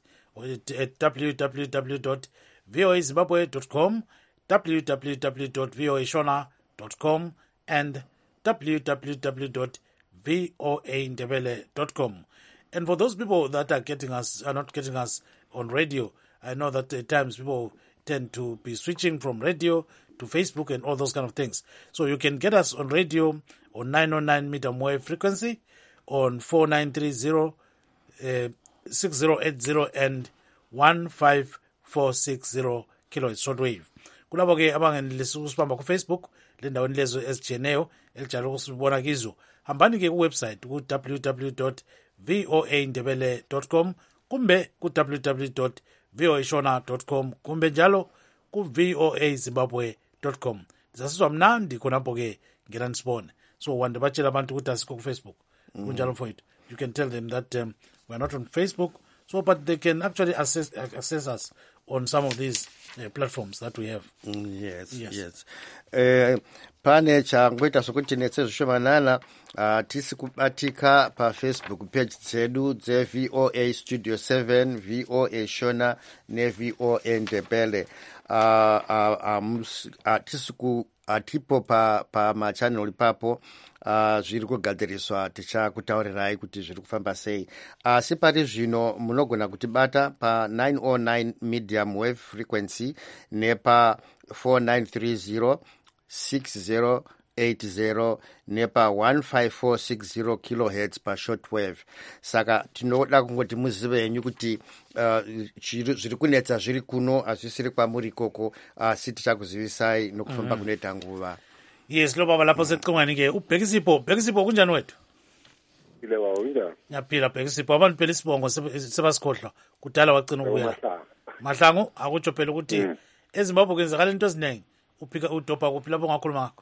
At w w w dot v o a zimbabwe dot com, w w w dot v o a shona dot com, and w w w dot v o a ndebele dot com. And for those people that are getting us, are not getting us on radio, I know that at times people tend to be switching from radio to Facebook and all those kind of things. So you can get us on radio on nine oh nine medium wave frequency, on four nine three zero, uh, six zero eight zero and one five four six zero kilohertz shortwave. Kulabo ke abangenelisi ukusibamba ku Facebook le ndaweni lezo ezijeneyo elijalo ukusibona kizo, hambani ke ku website ku w w w dot v o a ndebele dot com kumbe ku w w w dot v o a shona dot com kumbe njalo ku v o a zimbabwe dot com. Zasizwa mnandi khonapho ke ngena nisibone. So wande batshela abantu ukuthi asikho ku Facebook kunjalo mfowethu. You can tell them that um, we are not on Facebook, so but they can actually access access us on some of these uh, platforms that we have. Mm, yes, yes. yes. Uh, pane changoita sokuti netse zvishomanana uh, tisi kubatika pa Facebook page dzedu dze V O A Studio seven, V O A Shona ne V O A Ndebele. Uh, uh, um, uh, tisi ku atipo pa pa machannel papo uh, zviri kugadziriswa tichakutaurirai kuti zviri kufamba sei. Asi uh, pari zvino munogona kutibata pa nine oh nine medium wave frequency nepa four nine three zero six zero eight zero nepa one five four six zero kilohertz pa shortwave. Saka tinoda kungoti muzive henyu kuti uh, zviri kunetsa zviri kuno hazvisiri kwamuri koko, asi tichakuzivisai nokufamba mm. kunoita nguva. Yes, lo baba lapho secingweni ke uBhekisipho. Bhekisipho kunjani wethu? Ile wawo njani? Ngiyaphila Bhekisipho. Abantu phela isibongo sebasikhohlwa kudala wagcina ukuya. Mahlangu akutsho phela ukuthi mm. eZimbabwe kwenzakala into eziningi. Uphika udopha kuphi lapho ngakhuluma ngakho?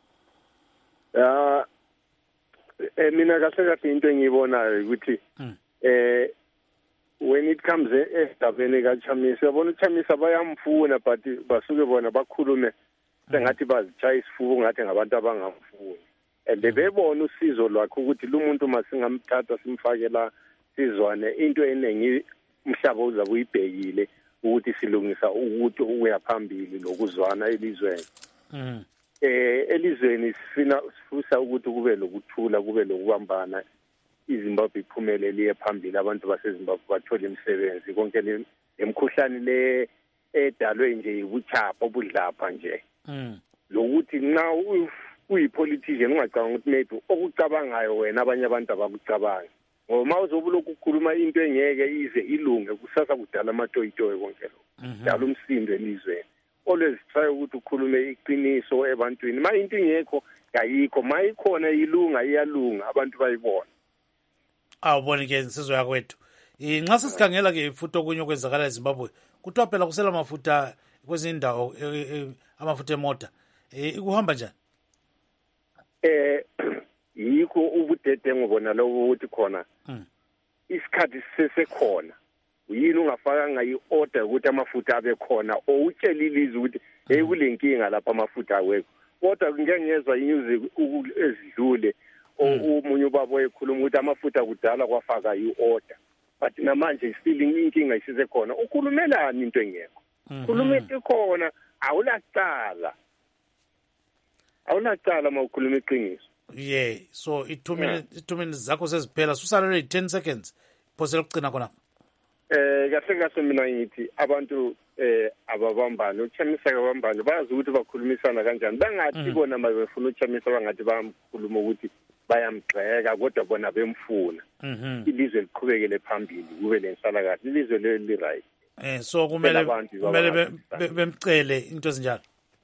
Ah eh mina kahle kahle into engiyibonayo ukuthi eh when it comes esigabeni kaChamisa, yabona uChamisa bayamfuna but basuke bona bakhulume sengathi bazitshaya isifuba ngathi ngabantu abangamfuni, and bebona usizo lwakhe ukuthi lo muntu masingamthatha simfakela sizwane into eningi umhlaba uzabe uyibhekile ukuthi silungisa ukuthi ukuya phambili lokuzwana elizweni. Mhm. Eh elizweni sifuna sifusa ukuthi kube lokuthula, kube lokubambana, iZimbabwe iphumele liye phambili, abantu baseZimbabwe bathole imisebenzi, konke lemkhuhlane le edalwe nje ubuchapha obudlapha nje. Mhm. Lokuthi nxa uyipolitician ungacabanga ukuthi maybe okucabangayo wena abanye abantu abakucabanga. Ngoba uzobulo ukukhuluma into engeke ize ilunge kusasa kudala amatoyitoy konke lo. Dala umsindo elizweni. Always try ukuthi ukhulume iqiniso ebantwini. Ma into ingekho ayikho, ma ikhona ilunga iyalunga, abantu bayibona. Awubona ke insizwe yakwethu. Inxa sisikhangela ke ifuto kunye okwenzakala eZimbabwe, kuthiwa phela kusela amafutha kwezinye indawo, amafutha emota. Ikuhamba njani? Eh yikho ubudede ngibona lokho ukuthi khona isikhathi sisesekhona yini ungafakanga i-order ukuthi amafutha abe khona owutshela ilizwe ukuthi hey kulenkinga lapha amafutha awekho kodwa ngeke ngezwe inews ezidlule omunye ubaba ekhuluma ukuthi amafutha kudala kwafaka i-order but namanje still inkinga isisekhona ukhulumelani into engekho khuluma ikhona awulaqala awulaqala mawukhuluma iqiniso yeah so i-two minutes two minutes zakho seziphela susalele ten seconds phose lokucina khona eh kahle kahle mina ngithi abantu eh ababambana uchamisa kabambana bayazi ukuthi bakhulumisana kanjani bangathi bona mabefuna uchamisa bangathi bamkhuluma ukuthi bayamgxeka kodwa bona bemfuna ilizwe liqhubekele phambili kube lensala kahle ilizwe leli right eh so kumele kumele bemcele into ezinjalo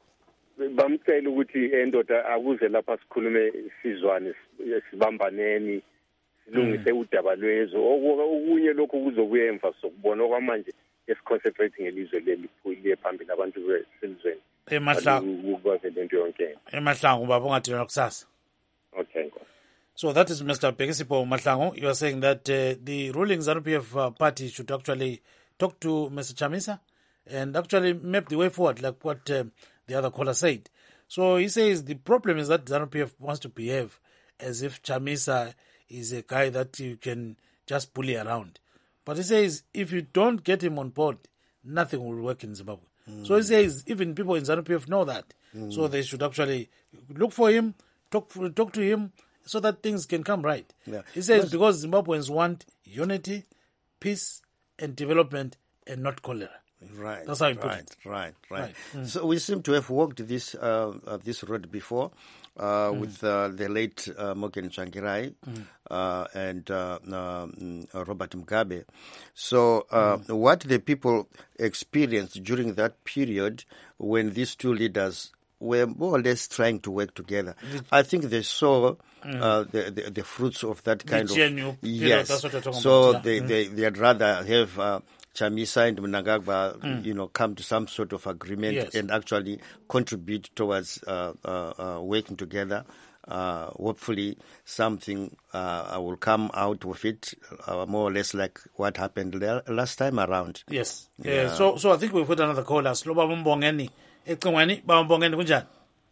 bamcela ukuthi endoda akuze lapha sikhulume sizwane sibambaneni silungise udaba lwezo okunye lokho kuzokuya emva sokubona kwamanje esiconcentrate ngelizwe leli phuyile phambili abantu beselizweni emahlangu ukubazela yonke emahlangu baba ungadilana kusasa okay so that is Mister Bekisipo Mahlangu. You are saying that uh, the ruling ZANU P F uh, party should actually talk to Mister Chamisa and actually map the way forward like what uh, the other caller said. So he says the problem is that ZANU P F wants to behave as if Chamisa is a guy that you can just bully around. But he says if you don't get him on board, nothing will work in Zimbabwe. Mm. So he says even people in ZANU P F know that. Mm. So they should actually look for him, talk for, talk to him, so that things can come right. Yeah. He says but, because Zimbabweans want unity, peace, and development, and not cholera. Right. That's how he put right, it. Right, right, right. Mm. So we seem to have walked this uh, uh, this road before uh, mm. with uh, the late uh, Morgan Tsvangirai mm. uh, and uh, uh, Robert Mugabe. So uh, mm. what the people experienced during that period when these two leaders were more or less trying to work together, the, I think they saw mm. uh, the, the the fruits of that kind the of genuine yes. That's what talking so about, yeah. they, mm. they they'd rather have uh, Chamisa and Mnangagwa, mm. you know, come to some sort of agreement yes. and actually contribute towards uh, uh, uh, working together. Uh, hopefully, something uh, will come out of it, uh, more or less like what happened last time around. Yes. Yeah. Uh, so, so I think we've got another caller. Sloba Mbongeni. Econgweni, Mbongeni kunjani?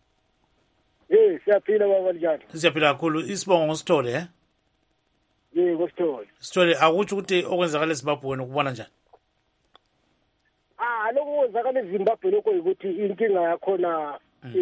Eh, siyaphila baba njani? Siyaphila kakhulu. Isibongo ngosithole, eh? Eh, ngosithole. Sithole akuthi ukuthi okwenzakala eZimbabwe wena ukubona njani? Ah, lokho kwenzakala eZimbabwe lokho ukuthi inkinga yakhona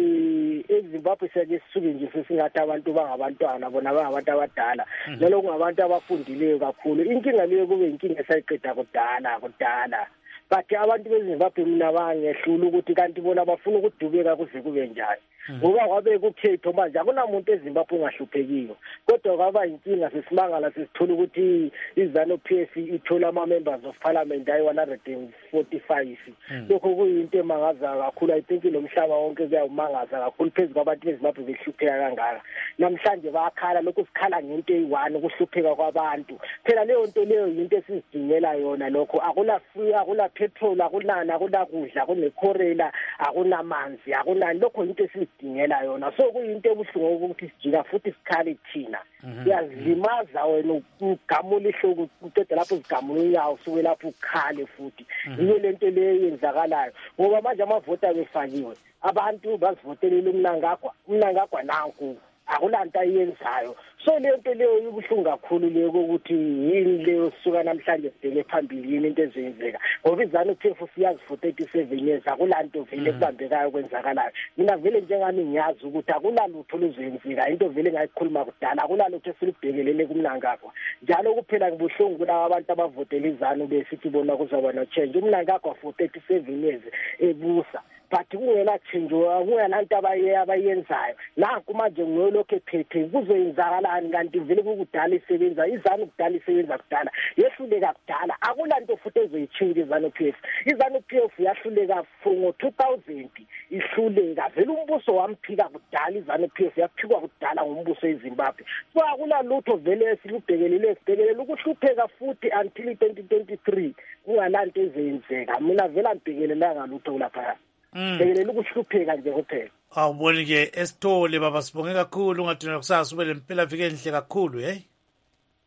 eh eZimbabwe siyake sisuke nje sesingathi abantu bangabantwana bona bangabantu abadala njalo kungabantu abafundileyo kakhulu inkinga leyo kube inkinga esayiqeda kudala kudala but abantu beZimbabwe mina bangehlula ukuthi kanti bona bafuna ukudubeka kuze kube njani ngoba kwabe kukhetho manje akunamuntu eZimbabwe ongahluphekile kodwa kwaba inkinga sesimangala sesithola ukuthi iZANU P F ithola ama members of parliament ayi one hundred forty-five lokho kuyinto emangaza kakhulu I think lo mhlaba wonke kuyawumangaza kakhulu phezulu kwabantu beZimbabwe behlupheka kangaka namhlanje bayakhala lokho sikhala ngento eyi-one ukuhlupheka kwabantu phela leyo nto leyo yinto esizidingela yona lokho akula free akula petrol akunana akula kudla kunekhorela akunamanzi akunani lokho yinto esizidingela yona so kuyinto ebuhlungu ukuthi sijika futhi sikhali thina siyazilimaza wena ugamula ihloku uqeda lapho zigamula unyawo usuke lapho ukhale futhi yiyo lento leyo yenzakalayo ngoba manje amavota befakiwe abantu bazivotelela uMnangagwa uMnangagwa nanku akulanto ayenzayo so lento leyo ibuhlungu kakhulu leyo ukuthi yini leyo suka namhlanje sibheke phambili yini into ezenzeka ngoba iZANU P F siyazi for thirty-seven years akulanto vele kubambekayo kwenzakalayo mina vele njengami ngiyazi ukuthi akulalutho luzenzeka into vele ngayikhuluma kudala akulalutho esilibhekelele kuMnangagwa njalo kuphela ngibuhlungu kulabo abantu abavotela iZANU besithi bona kuzaba no change uMnangagwa for thirty-seven years ebusa but kungena change kungelanto abayenzayo nanku manje ngolokho ephethe kuzoyenzakalani kanti vele kukudala isebenza iZANU kudala isebenza kudala yehluleka kudala akulanto futhi ezoyichinge iZANU P F iZANU P F yahluleka ngo two thousand ihluleka vele umbuso wamphika kudala iZANU P F yaphikwa kudala ngumbuso eZimbabwe so akulalutho vele silubhekelele sibhekelele ukuhlupheka futhi until twenty twenty-three kungalanto ezenzeka mina vele ambhekelela ngalutho lapha bekelela ukuhlupheka nje kuphela awuboni ke esithole baba sibonge kakhulu ungadinwa kusasa ube lempela vike enhle kakhulu hey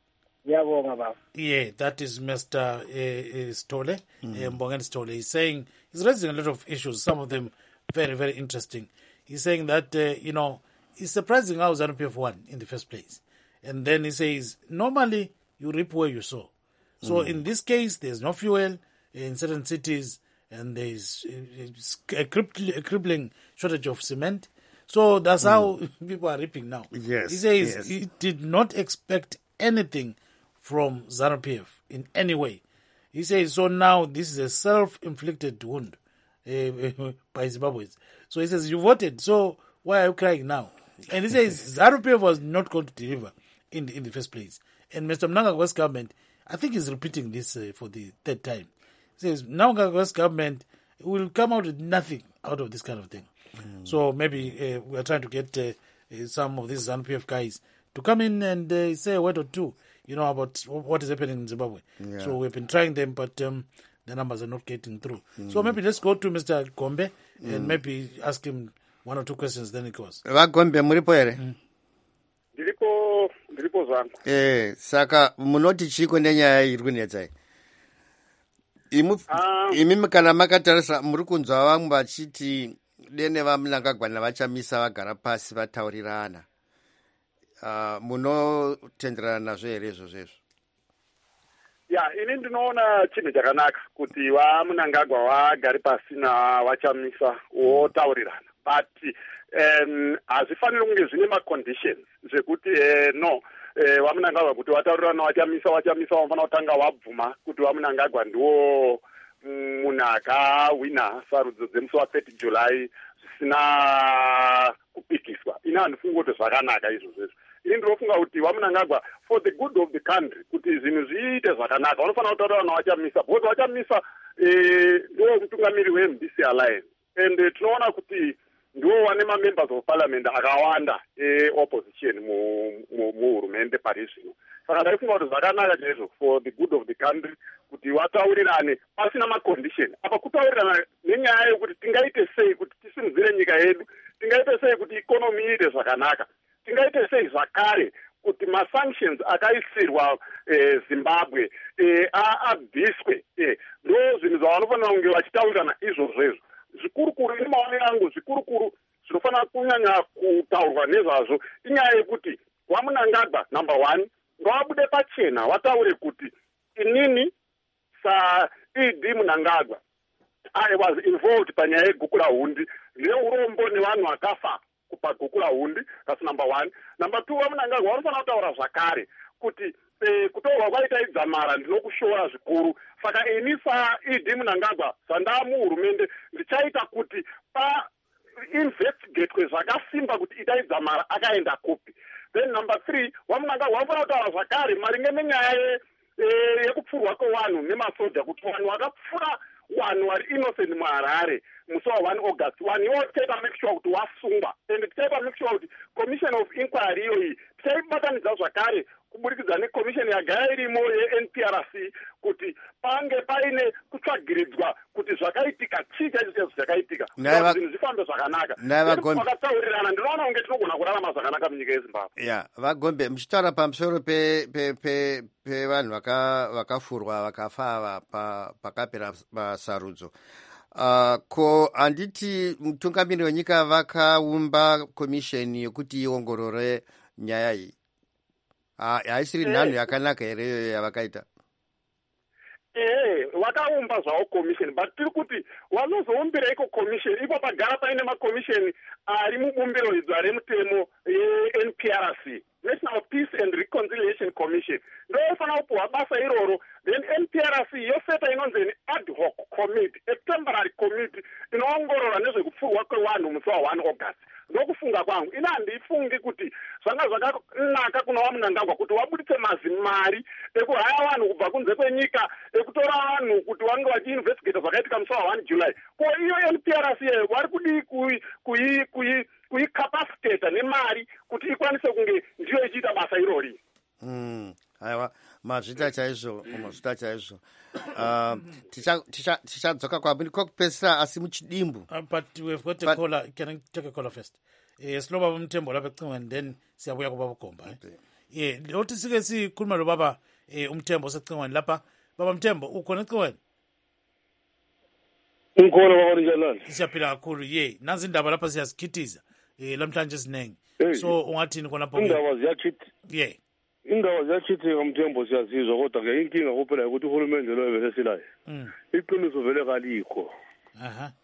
ngiyabonga baba. Yeah, that is Mister Uh, uh, Stole, mm. uh, Mbongeni Stole. He's saying, he's raising a lot of issues, some of them very, very interesting. He's saying that, uh, you know, it's surprising how ZANU P F won in the first place. And then he says, normally you reap where you sow. So mm. in this case, there's no fuel in certain cities, and there's a, crippling, a crippling shortage of cement. So that's mm. how people are reaping now. Yes. He says yes. he did not expect anything from ZANU P F in any way. He says, so now this is a self-inflicted wound uh, by Zimbabweans. So he says, you voted, so why are you crying now? And he says, ZANU P F was not going to deliver in the, in the first place. And Mister Mnangagwa's government, I think he's repeating this uh, for the third time. He says, Mnangagwa's government will come out with nothing out of this kind of thing. Mm. So maybe uh, we are trying to get uh, uh, some of these ZANU P F guys to come in and uh, say a word or two, you know, about what is happening in Zimbabwe. Yeah. So we've been trying them, but um, the numbers are not getting through. Mm. So maybe let's go to Mister Gombe mm. and maybe ask him one or two questions, then it goes. Vagombe muripo ere? Mm. Ndiripo, ndiripo zvangu. Eh, saka munoti chiko nenyaya iri kunetsa. Imu um, imi kana makatarisa muri kunzwa vangu vachiti dene vaMnangagwa navachamisa vagara pasi vataurirana. Uh, munotenderana nazvo here izvo zvezvo? Ya, ini ndinoona chinhu chakanaka kuti vaMnangagwa vagari pasi navachamisa votaurirana. But um, hazvifaniri kunge zvine maconditions zvekuti uh, no uh, vaMnangagwa kuti vataurirana vachamisa vachamisa vanofanira kutanga vabvuma kuti vaMnangagwa ndiwo munhu akahwina sarudzo dzemusi wa-thirty July zvisina kupikiswa. Ini handifungi kuti zvakanaka izvo zvezvo. Ini ndinofunga kuti vaMnangagwa for the good of the country kuti zvinhu zviite zvakanaka vanofanira kutaurirana vachamisa because vachamisa ndiwo mutungamiri weM D C Alliance and tinoona kuti ndiwo wane ma-members of parliament akawanda e-opposition muhurumende pari zvino. Saka ndaifunga kuti zvakanaka chaizvo for the good of the country kuti vataurirane pasina macondition. Apa kutaurirana nenyaya yekuti tingaite sei kuti tisimudzire nyika yedu, tingaite sei kuti ikonomi iite zvakanaka, tingaite sei zvakare kuti masanctions akaisirwa eh, Zimbabwe eh, abviswe. Eh, ndo zvinhu zvavanofanira kunge vachitaurirana izvozvo izvo. Zvikurukuru ini maonero angu zvikurukuru zvinofanira kunyanya kutaurwa nezvazvo inyaya yekuti vaMnangagwa number one ngavabude pachena vataure kuti inini saED Mnangagwa I was involved panyaya yegukura hundi neurombo nevanhu vakafa pagukura hundi. That's number one. Number two, vaMnangagwa vanofanira kutaura zvakare kuti eh, kutorwa kwaita idzamara ndinokushora zvikuru. Saka ini saED Mnangagwa sandava muhurumende ndichaita kuti pa investigatwe zvakasimba kuti ita idzamara akaenda kupi. Then number three, vaMnangagwa vanofanira kutaura zvakare maringe nenyaya yekupfurwa kwevanhu nemasoja kuti vanhu vakapfura vanhu vari innocent muHarare musi wa-one August vanhu ivo tichaita make sure kuti wasungwa and tichaita make sure kuti commission of inquiry iyoyi tichaibatanidza zvakare kuburikidza necommission yagara irimo ye-N P R C kuti pange paine kutsvagiridzwa kuti zvakaitika chii chaicho chezvo zvakaitika zvinhu zvifambe zvakanaka vakataurirana. Ndinoona kunge tinogona kurarama zvakanaka munyika yeZimbabwe. Ya Vagombe, muchitaura pamusoro pevanhu vakafurwa vakafa pakapera masarudzo, Uh, ko handiti mutungamiri wenyika vakaumba komisheni yokuti iongorore nyaya iyi? Haisiri nhanho yakanaka here yavakaita? Eh, vakaumba zvavo commission, but tiri kuti vanozoumbira iko commission ipo pagara paine makomisheni ari mubumbiro idzo remutemo ye-N P R C, National Peace and Reconciliation Commission. Ndofanira kupuwa basa iroro, then N P R C yoseta inonzi ad hoc committee, a temporary committee inoongorora nezvekupfurwa kwevanhu musi wa-one August. Ndokufunga kwangu ina handifungi kuti zvanga zvakanaka kuna vaMnangagwa kuti vabuditse mazimari ekuhaya vanhu kubva kunze kwenyika ekutora vanhu kuti vange vachiinvestigata zvakaitika musi wa-one July. Ko iyo N P R C yeyo vari kudii kuicapacitata nemari kuti ikwanise kunge ndiyo ichiita basa irori. Mm, aiwa mazvita chaizvo, mazvita chaizvo. Uh, tichadzoka kwabudi kokupesera asi muchidimbu. Uh, but we've got a but, caller. Can I take a caller first? Yes, lo baba mthembo lapha ecingweni then siyabuya kubaba Gomba. Eh, lothi sike sikhuluma lo baba eh uMthembo secingweni lapha. Baba Mthembo ukhona ecingweni? Ngikhona baba njani? Siyaphila kakhulu ye. Nansi indaba lapha siyazikhithiza. Eh lamhlanje sinenge. Hey, So ungathini khona lapho? indaba ziyachithi. Yeah. Indaba ziyachitheka Mthembo siyazizwa kodwa ke inkinga kuphela ukuthi uhulumende lo vele silayo. Mm. Iqiniso vele kalikho. Aha.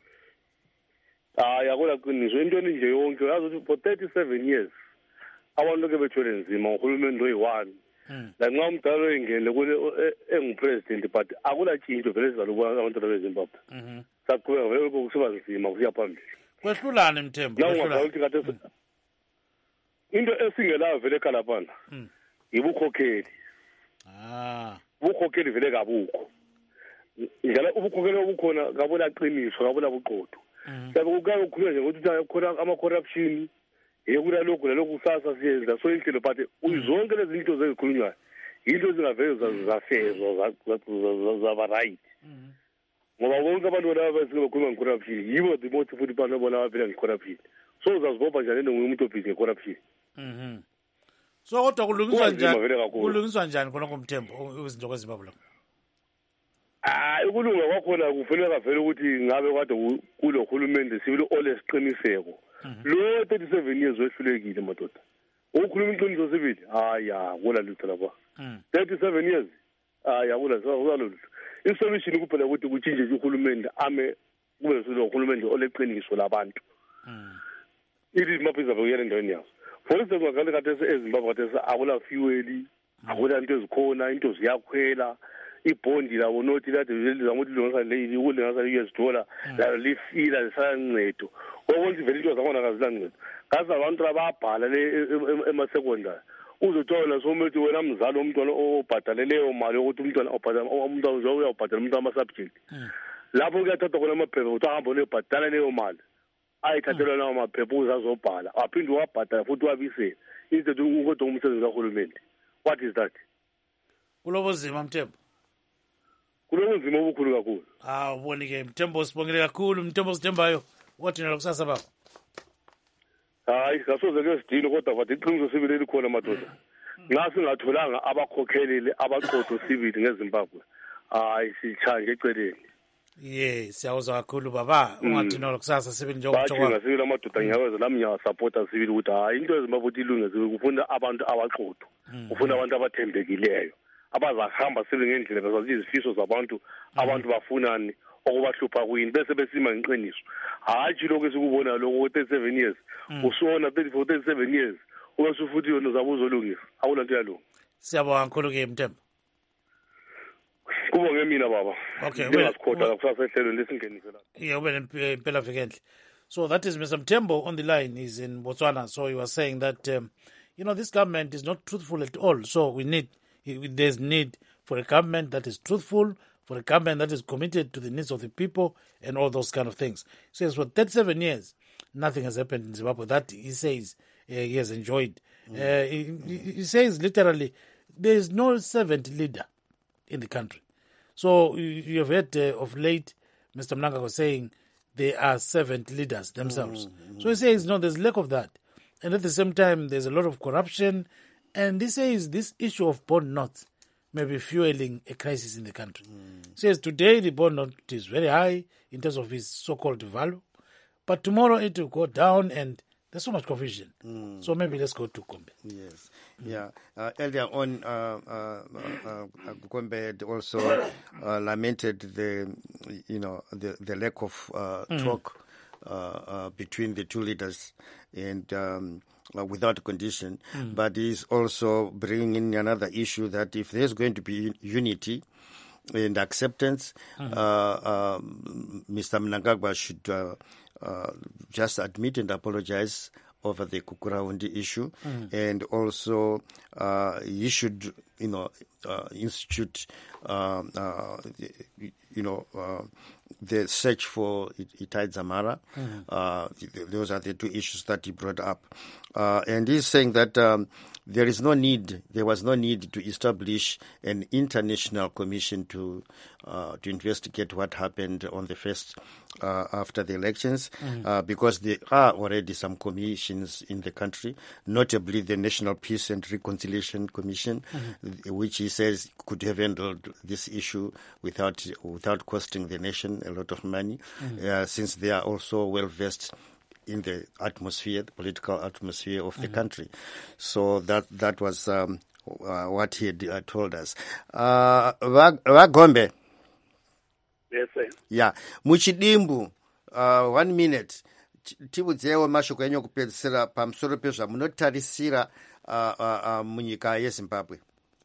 Hayi akula qiniso intweni nje yonke yazi ukuthi for thirty-seven years abantu ke bethwele nzima uhulumende oyi-one. La nxa umdala oyingene kule engupresident but akula tshintsho vele sizalubona abantu beZimbabwe. Mhm. Saqhubeka vele kusiba nzima kusiya phambili. Kwehlulane Mthembo, kwehlulane. Into esingelayo vele khalapana. Mm. Ibukhokheli. Ah. Ubukhokheli vele kabukho. Njalo ubukhokheli obukhona kabula qiniso kabula buqotho. Sabe kukayo ukukhuluma nje ukuthi khona ama corruption yekula lokhu lokhu kusasa siyenza so inhlelo but uzonke lezi zinto zezikhulunywayo into zingaveze zafezwa zaba right. Ngoba bonke abantu laba bekhuluma ngecorruption yibo the most futhi abantu bona abaphila ngecorruption. So uzazibopha njani ngumuntu obhizi ngecorruption. Mhm. So kodwa kulungiswa njani? Kulungiswa njani khona komthembo izinto kweZimbabwe? Ah, ukulunga kwakhona kufanele vele ukuthi ngabe kade kulo hulumende sibile olesiqiniseko. Lo thirty-seven years wehlulekile madoda. Ukhuluma iqiniso sibili. Hayi akula lutho lapha. thirty-seven years. Hayi akula zalo. Isolution kuphela ukuthi kuchinje uhulumende ame kube silo uhulumende oleqiniso labantu. Ili maphiza bekuyela endaweni yawo. For instance ngakale kade eZimbabwe kade akula fuel, akula into ezikhona, into ziyakhwela. Ibondi labo nothi lade lizamuthi longasa leli ulengasa U S dollar la lifila lisancedo okonke vele into zakhona kazilancedo kaza abantu ababhala le ema secondary uzothola somethi wena mzali umntwana obhadale leyo mali ukuthi umntwana obhadala umntwana uzoya ubhadala umntwana ama subject lapho kuyathatha khona amaphepha ukuthi ahamba lebhadala leyo mali ayithathelwa lawo maphepha uzazobhala aphinde wabhadala futhi wabisela instead ukuthi umsebenzi kahulumende. What is that? Kulobo zima Mthembo. Kulobunzima obukhulu kakhulu. Ah uboni ke Mthembo sibongile kakhulu Mthembo sithembayo wathi nalo kusasa baba. Hayi kasoze ke sidini kodwa bathi iqiniso sibili likhona madoda. Nxa singatholanga abakhokhelele abaqotho sibili ngeZimbabwe. Hayi sichanje eceleni. Yeah siyawuzwa kakhulu baba ungathi nalo kusasa sibili njengoba bathi ngasibili amadoda ngiyaweza lami ngiyasupporta sibili ukuthi hayi into eZimbabwe ukuthi ilungise kufuna abantu abaqotho. Kufuna abantu abathembekileyo. Abazahamba sebe ngendlela bezazi izifiso zabantu abantu bafunani okubahlupha kuyini bese besima ngeqiniso. Hayi lokho esikubona lokho thirty-seven years usona thirty-four thirty-seven years ubese futhi yona uzabuzolungisa awula nto yalunga. Siyabonga kakhulu ke Mthembo. Kubonge mina baba. Okay, ngiyasikhotha kusasa ehlelo lesingenise la. Yeah, ube impela vekendle. So that is Mister Mthembo on the line. He's in Botswana. So he was saying that um, you know this government is not truthful at all. So we need there's need for a government that is truthful, for a government that is committed to the needs of the people and all those kind of things. He says for thirty-seven years, nothing has happened in Zimbabwe that he says uh, he has enjoyed. Mm. Uh, he, he says literally there is no servant leader in the country. So you, you have heard uh, of late Mister Mnangagwa was saying they are servant leaders themselves. Mm-hmm. So he says no, there's lack of that. And at the same time, there's a lot of corruption. And he says this issue of bond notes may be fueling a crisis in the country. Mm. He says today the bond note is very high in terms of its so-called value, but tomorrow it will go down and there's so much confusion. Mm. So maybe let's go to Gombe. Yes. Mm. Yeah. Uh, earlier on, uh, uh, uh, Gombe had also uh, lamented the, you know, the, the lack of uh, mm. talk uh, uh, between the two leaders and um, Uh, without condition, mm. but he's also bringing in another issue that if there's going to be unity and acceptance, mm. uh, uh, Mister Mnangagwa should uh, uh, just admit and apologize over the Kukurahundi issue, mm. and also uh, he should, you know, uh, institute, uh, uh, you know, uh, the search for Itai Dzamara. Mm-hmm. Uh, those are the two issues that he brought up. Uh, and he's saying that um, there is no need, there was no need to establish an international commission to uh, to investigate what happened on the first uh, after the elections, mm-hmm. uh, because there are already some commissions in the country, notably the National Peace and Reconciliation Commission, mm-hmm. which he says could have handled this issue without without costing the nation a lot of money, mm-hmm. uh, since they are also well versed in the atmosphere, the political atmosphere of the mm-hmm. country. So that that was um, uh, what he had uh, told us. Uh, Vagombe. Yes, sir. Yeah. Muchidimbu, uh, one minute. Tibudzeo mashoko enyu kupedzisira pamusoro pezvamunotarisira uh, uh, uh, munyika yeZimbabwe.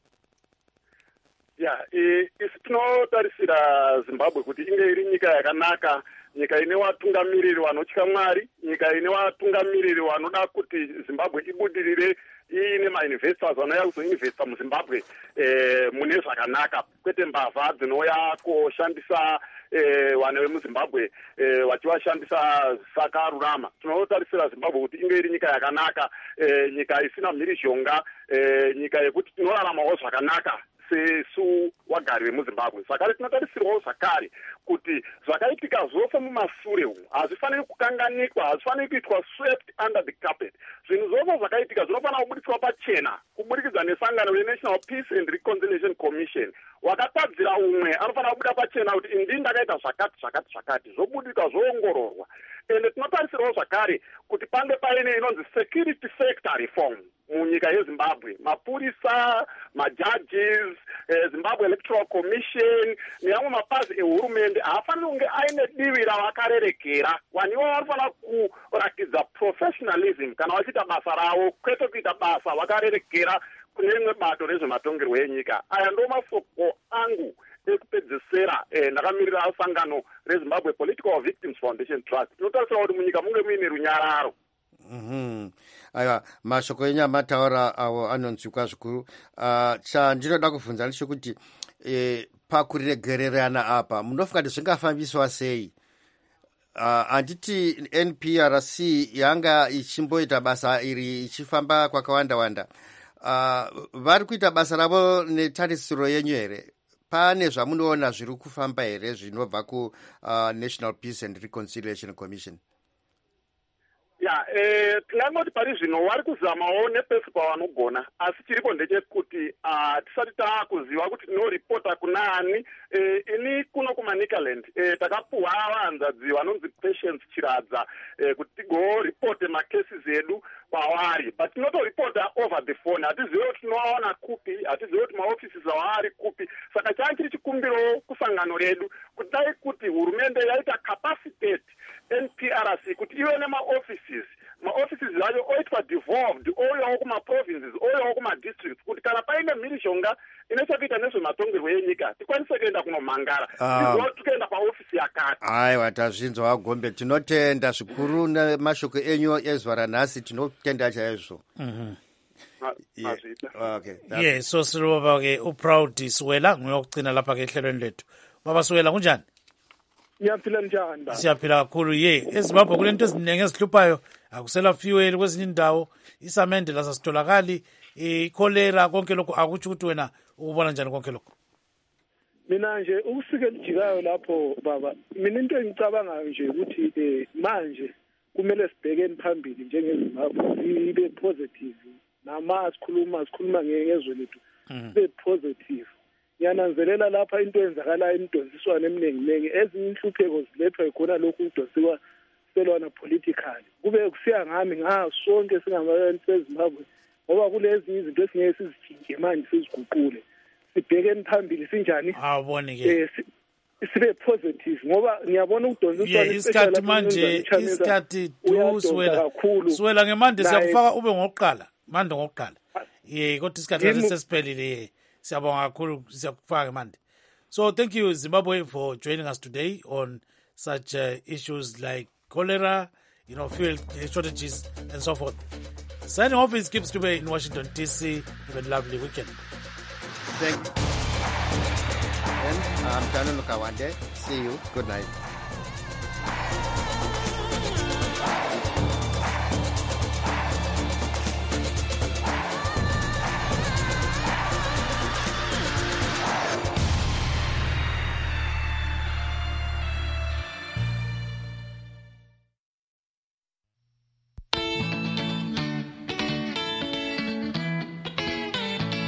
Yeah, isi tinotarisira Zimbabwe kuti inge iri nyika yakanaka, nyika ine vatungamiriri vanotya Mwari, nyika ine vatungamiriri vanoda kuti Zimbabwe ibudirire iine mainvestors vanouya kuzoinvesta muZimbabwe eh, mune zvakanaka, kwete mbavha dzinouya kushandisa eh, vana vemuZimbabwe eh, vachivashandisa sakarurama. Tinotarisira Zimbabwe kuti inge iri nyika yakanaka, eh, nyika isina mhirizhonga, eh, nyika yekuti tinoraramawo zvakanaka sesu wagari vemuZimbabwe. Zvakare tinotarisirwawo zvakare kuti zvakaitika zvose mumashure umu hazvifaniri kukanganikwa, hazvifaniri kuitwa swept under the carpet. Zvinhu zvose zvakaitika zvinofanira kubudiswa pachena kubudikidza nesangano reNational Peace and Reconciliation Commission. Wakatadzira umwe anofanira kubuda pachena kuti indini ndakaita zvakati zvakati zvakati, zvobudika zvoongororwa. Ende tinotarisirwawo zvakare kuti pange paine inonzi security sector reform munyika yeZimbabwe. Mapurisa, majudges, eh, Zimbabwe Electoral Commission neamwe mapazi ehurumende haafaniri kunge aine divi ravakarerekera. Vanivo vanofanira kuratidza professionalism kana vachiita basa ravo, kwete kuita basa vakarerekera kune rimwe bato rezvematongerwo enyika. Aya ndo masoko angu ekupedzisira eh, ndakamirira sangano reZimbabwe Political Victims Foundation Trust. Tinotarisira kuti munyika munge muine runyararo. Mhm. Aiwa, mashoko enyu amataura awo anonzwikwa zvikuru. Uh, chandinoda kubvunza ndechekuti eh, pakuregererana apa munofunga kuti zvingafambiswa sei? Uh, anditi N P R C yanga ichimboita basa iri ichifamba kwakawanda wanda. Uh, vari kuita basa ravo netarisiro yenyu here? Pane zvamunoona zviri kufamba here zvinobva ku uh, National Peace and Reconciliation Commission? Ya, eh, tingangoti pari zvino vari kuzamawo nepesi pavanogona, asi chiripo ndechekuti uh, tisati taakuziva kuti tinoripota kunaani. Eh, ini kuno kumaNicaland eh, takapuhwa vahanzadzi vanonzi Patience Chiradza eh, kuti tigoripote macases edu pavari, but tinotoripota over the phone. Hatizivi kuti tinovaona kupi, hatizivi kuti maoffices avari kupi. Saka changa chiri chikumbiro kusangano redu kuti dai kuti hurumende yaita capacitate N P R C kuti ive nemaoffices, maoffices ayo oitwa devolved, ouyawo kumaprovinces, ouyawo kumadistricts, kuti kana paine mhirizhonga inochokuita nezvematongerwo enyika tikwanise kuenda kunomhangara, tiziva kuti tikuenda paofisi yakati. Aiwa, tazvinzwa Vagombe, tinotenda zvikuru nemashoko enyu ezuva ranhasi, tinotenda chaizvo. Mhm. Yeah. Okay. Yeah, so siroba ke uProud Siwela nguyokugcina lapha ke ehlelweni lethu. Baba Siwela kunjani? Ngiyaphila njani baba? Siyaphila kakhulu. Ye, eZimbabwe kulento eziningi ezihluphayo, akusela fuel kwezinye indawo, isamende lasasitholakali, ikholera konke lokho akuthi ukuthi wena ukubona njani konke lokho? Mina nje ukusike lijikayo lapho baba, mina into engicabangayo nje ukuthi eh manje kumele sibhekeni phambili njengeZimbabwe sibe positive. Nama sikhuluma sikhuluma ngezwe lethu sibe positive. Ngiyananzelela lapha into eyenzakala imidonsiswana eminingi ezinye inhlupheko zilethwa ikhona lokhu kudonsiwa selwana politically. Kube kusiya ngami nga sonke singabantu beZimbabwe ngoba kulezi izinto esingeke sizitshintshe manje siziguqule. Sibhekeni phambili sinjani? Awuboni ke. Eh sibe positive ngoba ngiyabona ukudonsiswana isikhathi manje isikhathi duSwela Swela ngemande siyakufaka ube ngokuqala mande ngokuqala. Yeah, kodwa isikhathi sesiphelile. Siyabonga kakhulu siyakufaka manje. So thank you Zimbabwe for joining us today on such uh, issues like cholera, you know, fuel shortages and so forth. Signing off is Gibbs Dube in Washington D C. Have a lovely weekend. Thank you. And I'm Tanu Kawande. See you. Good night.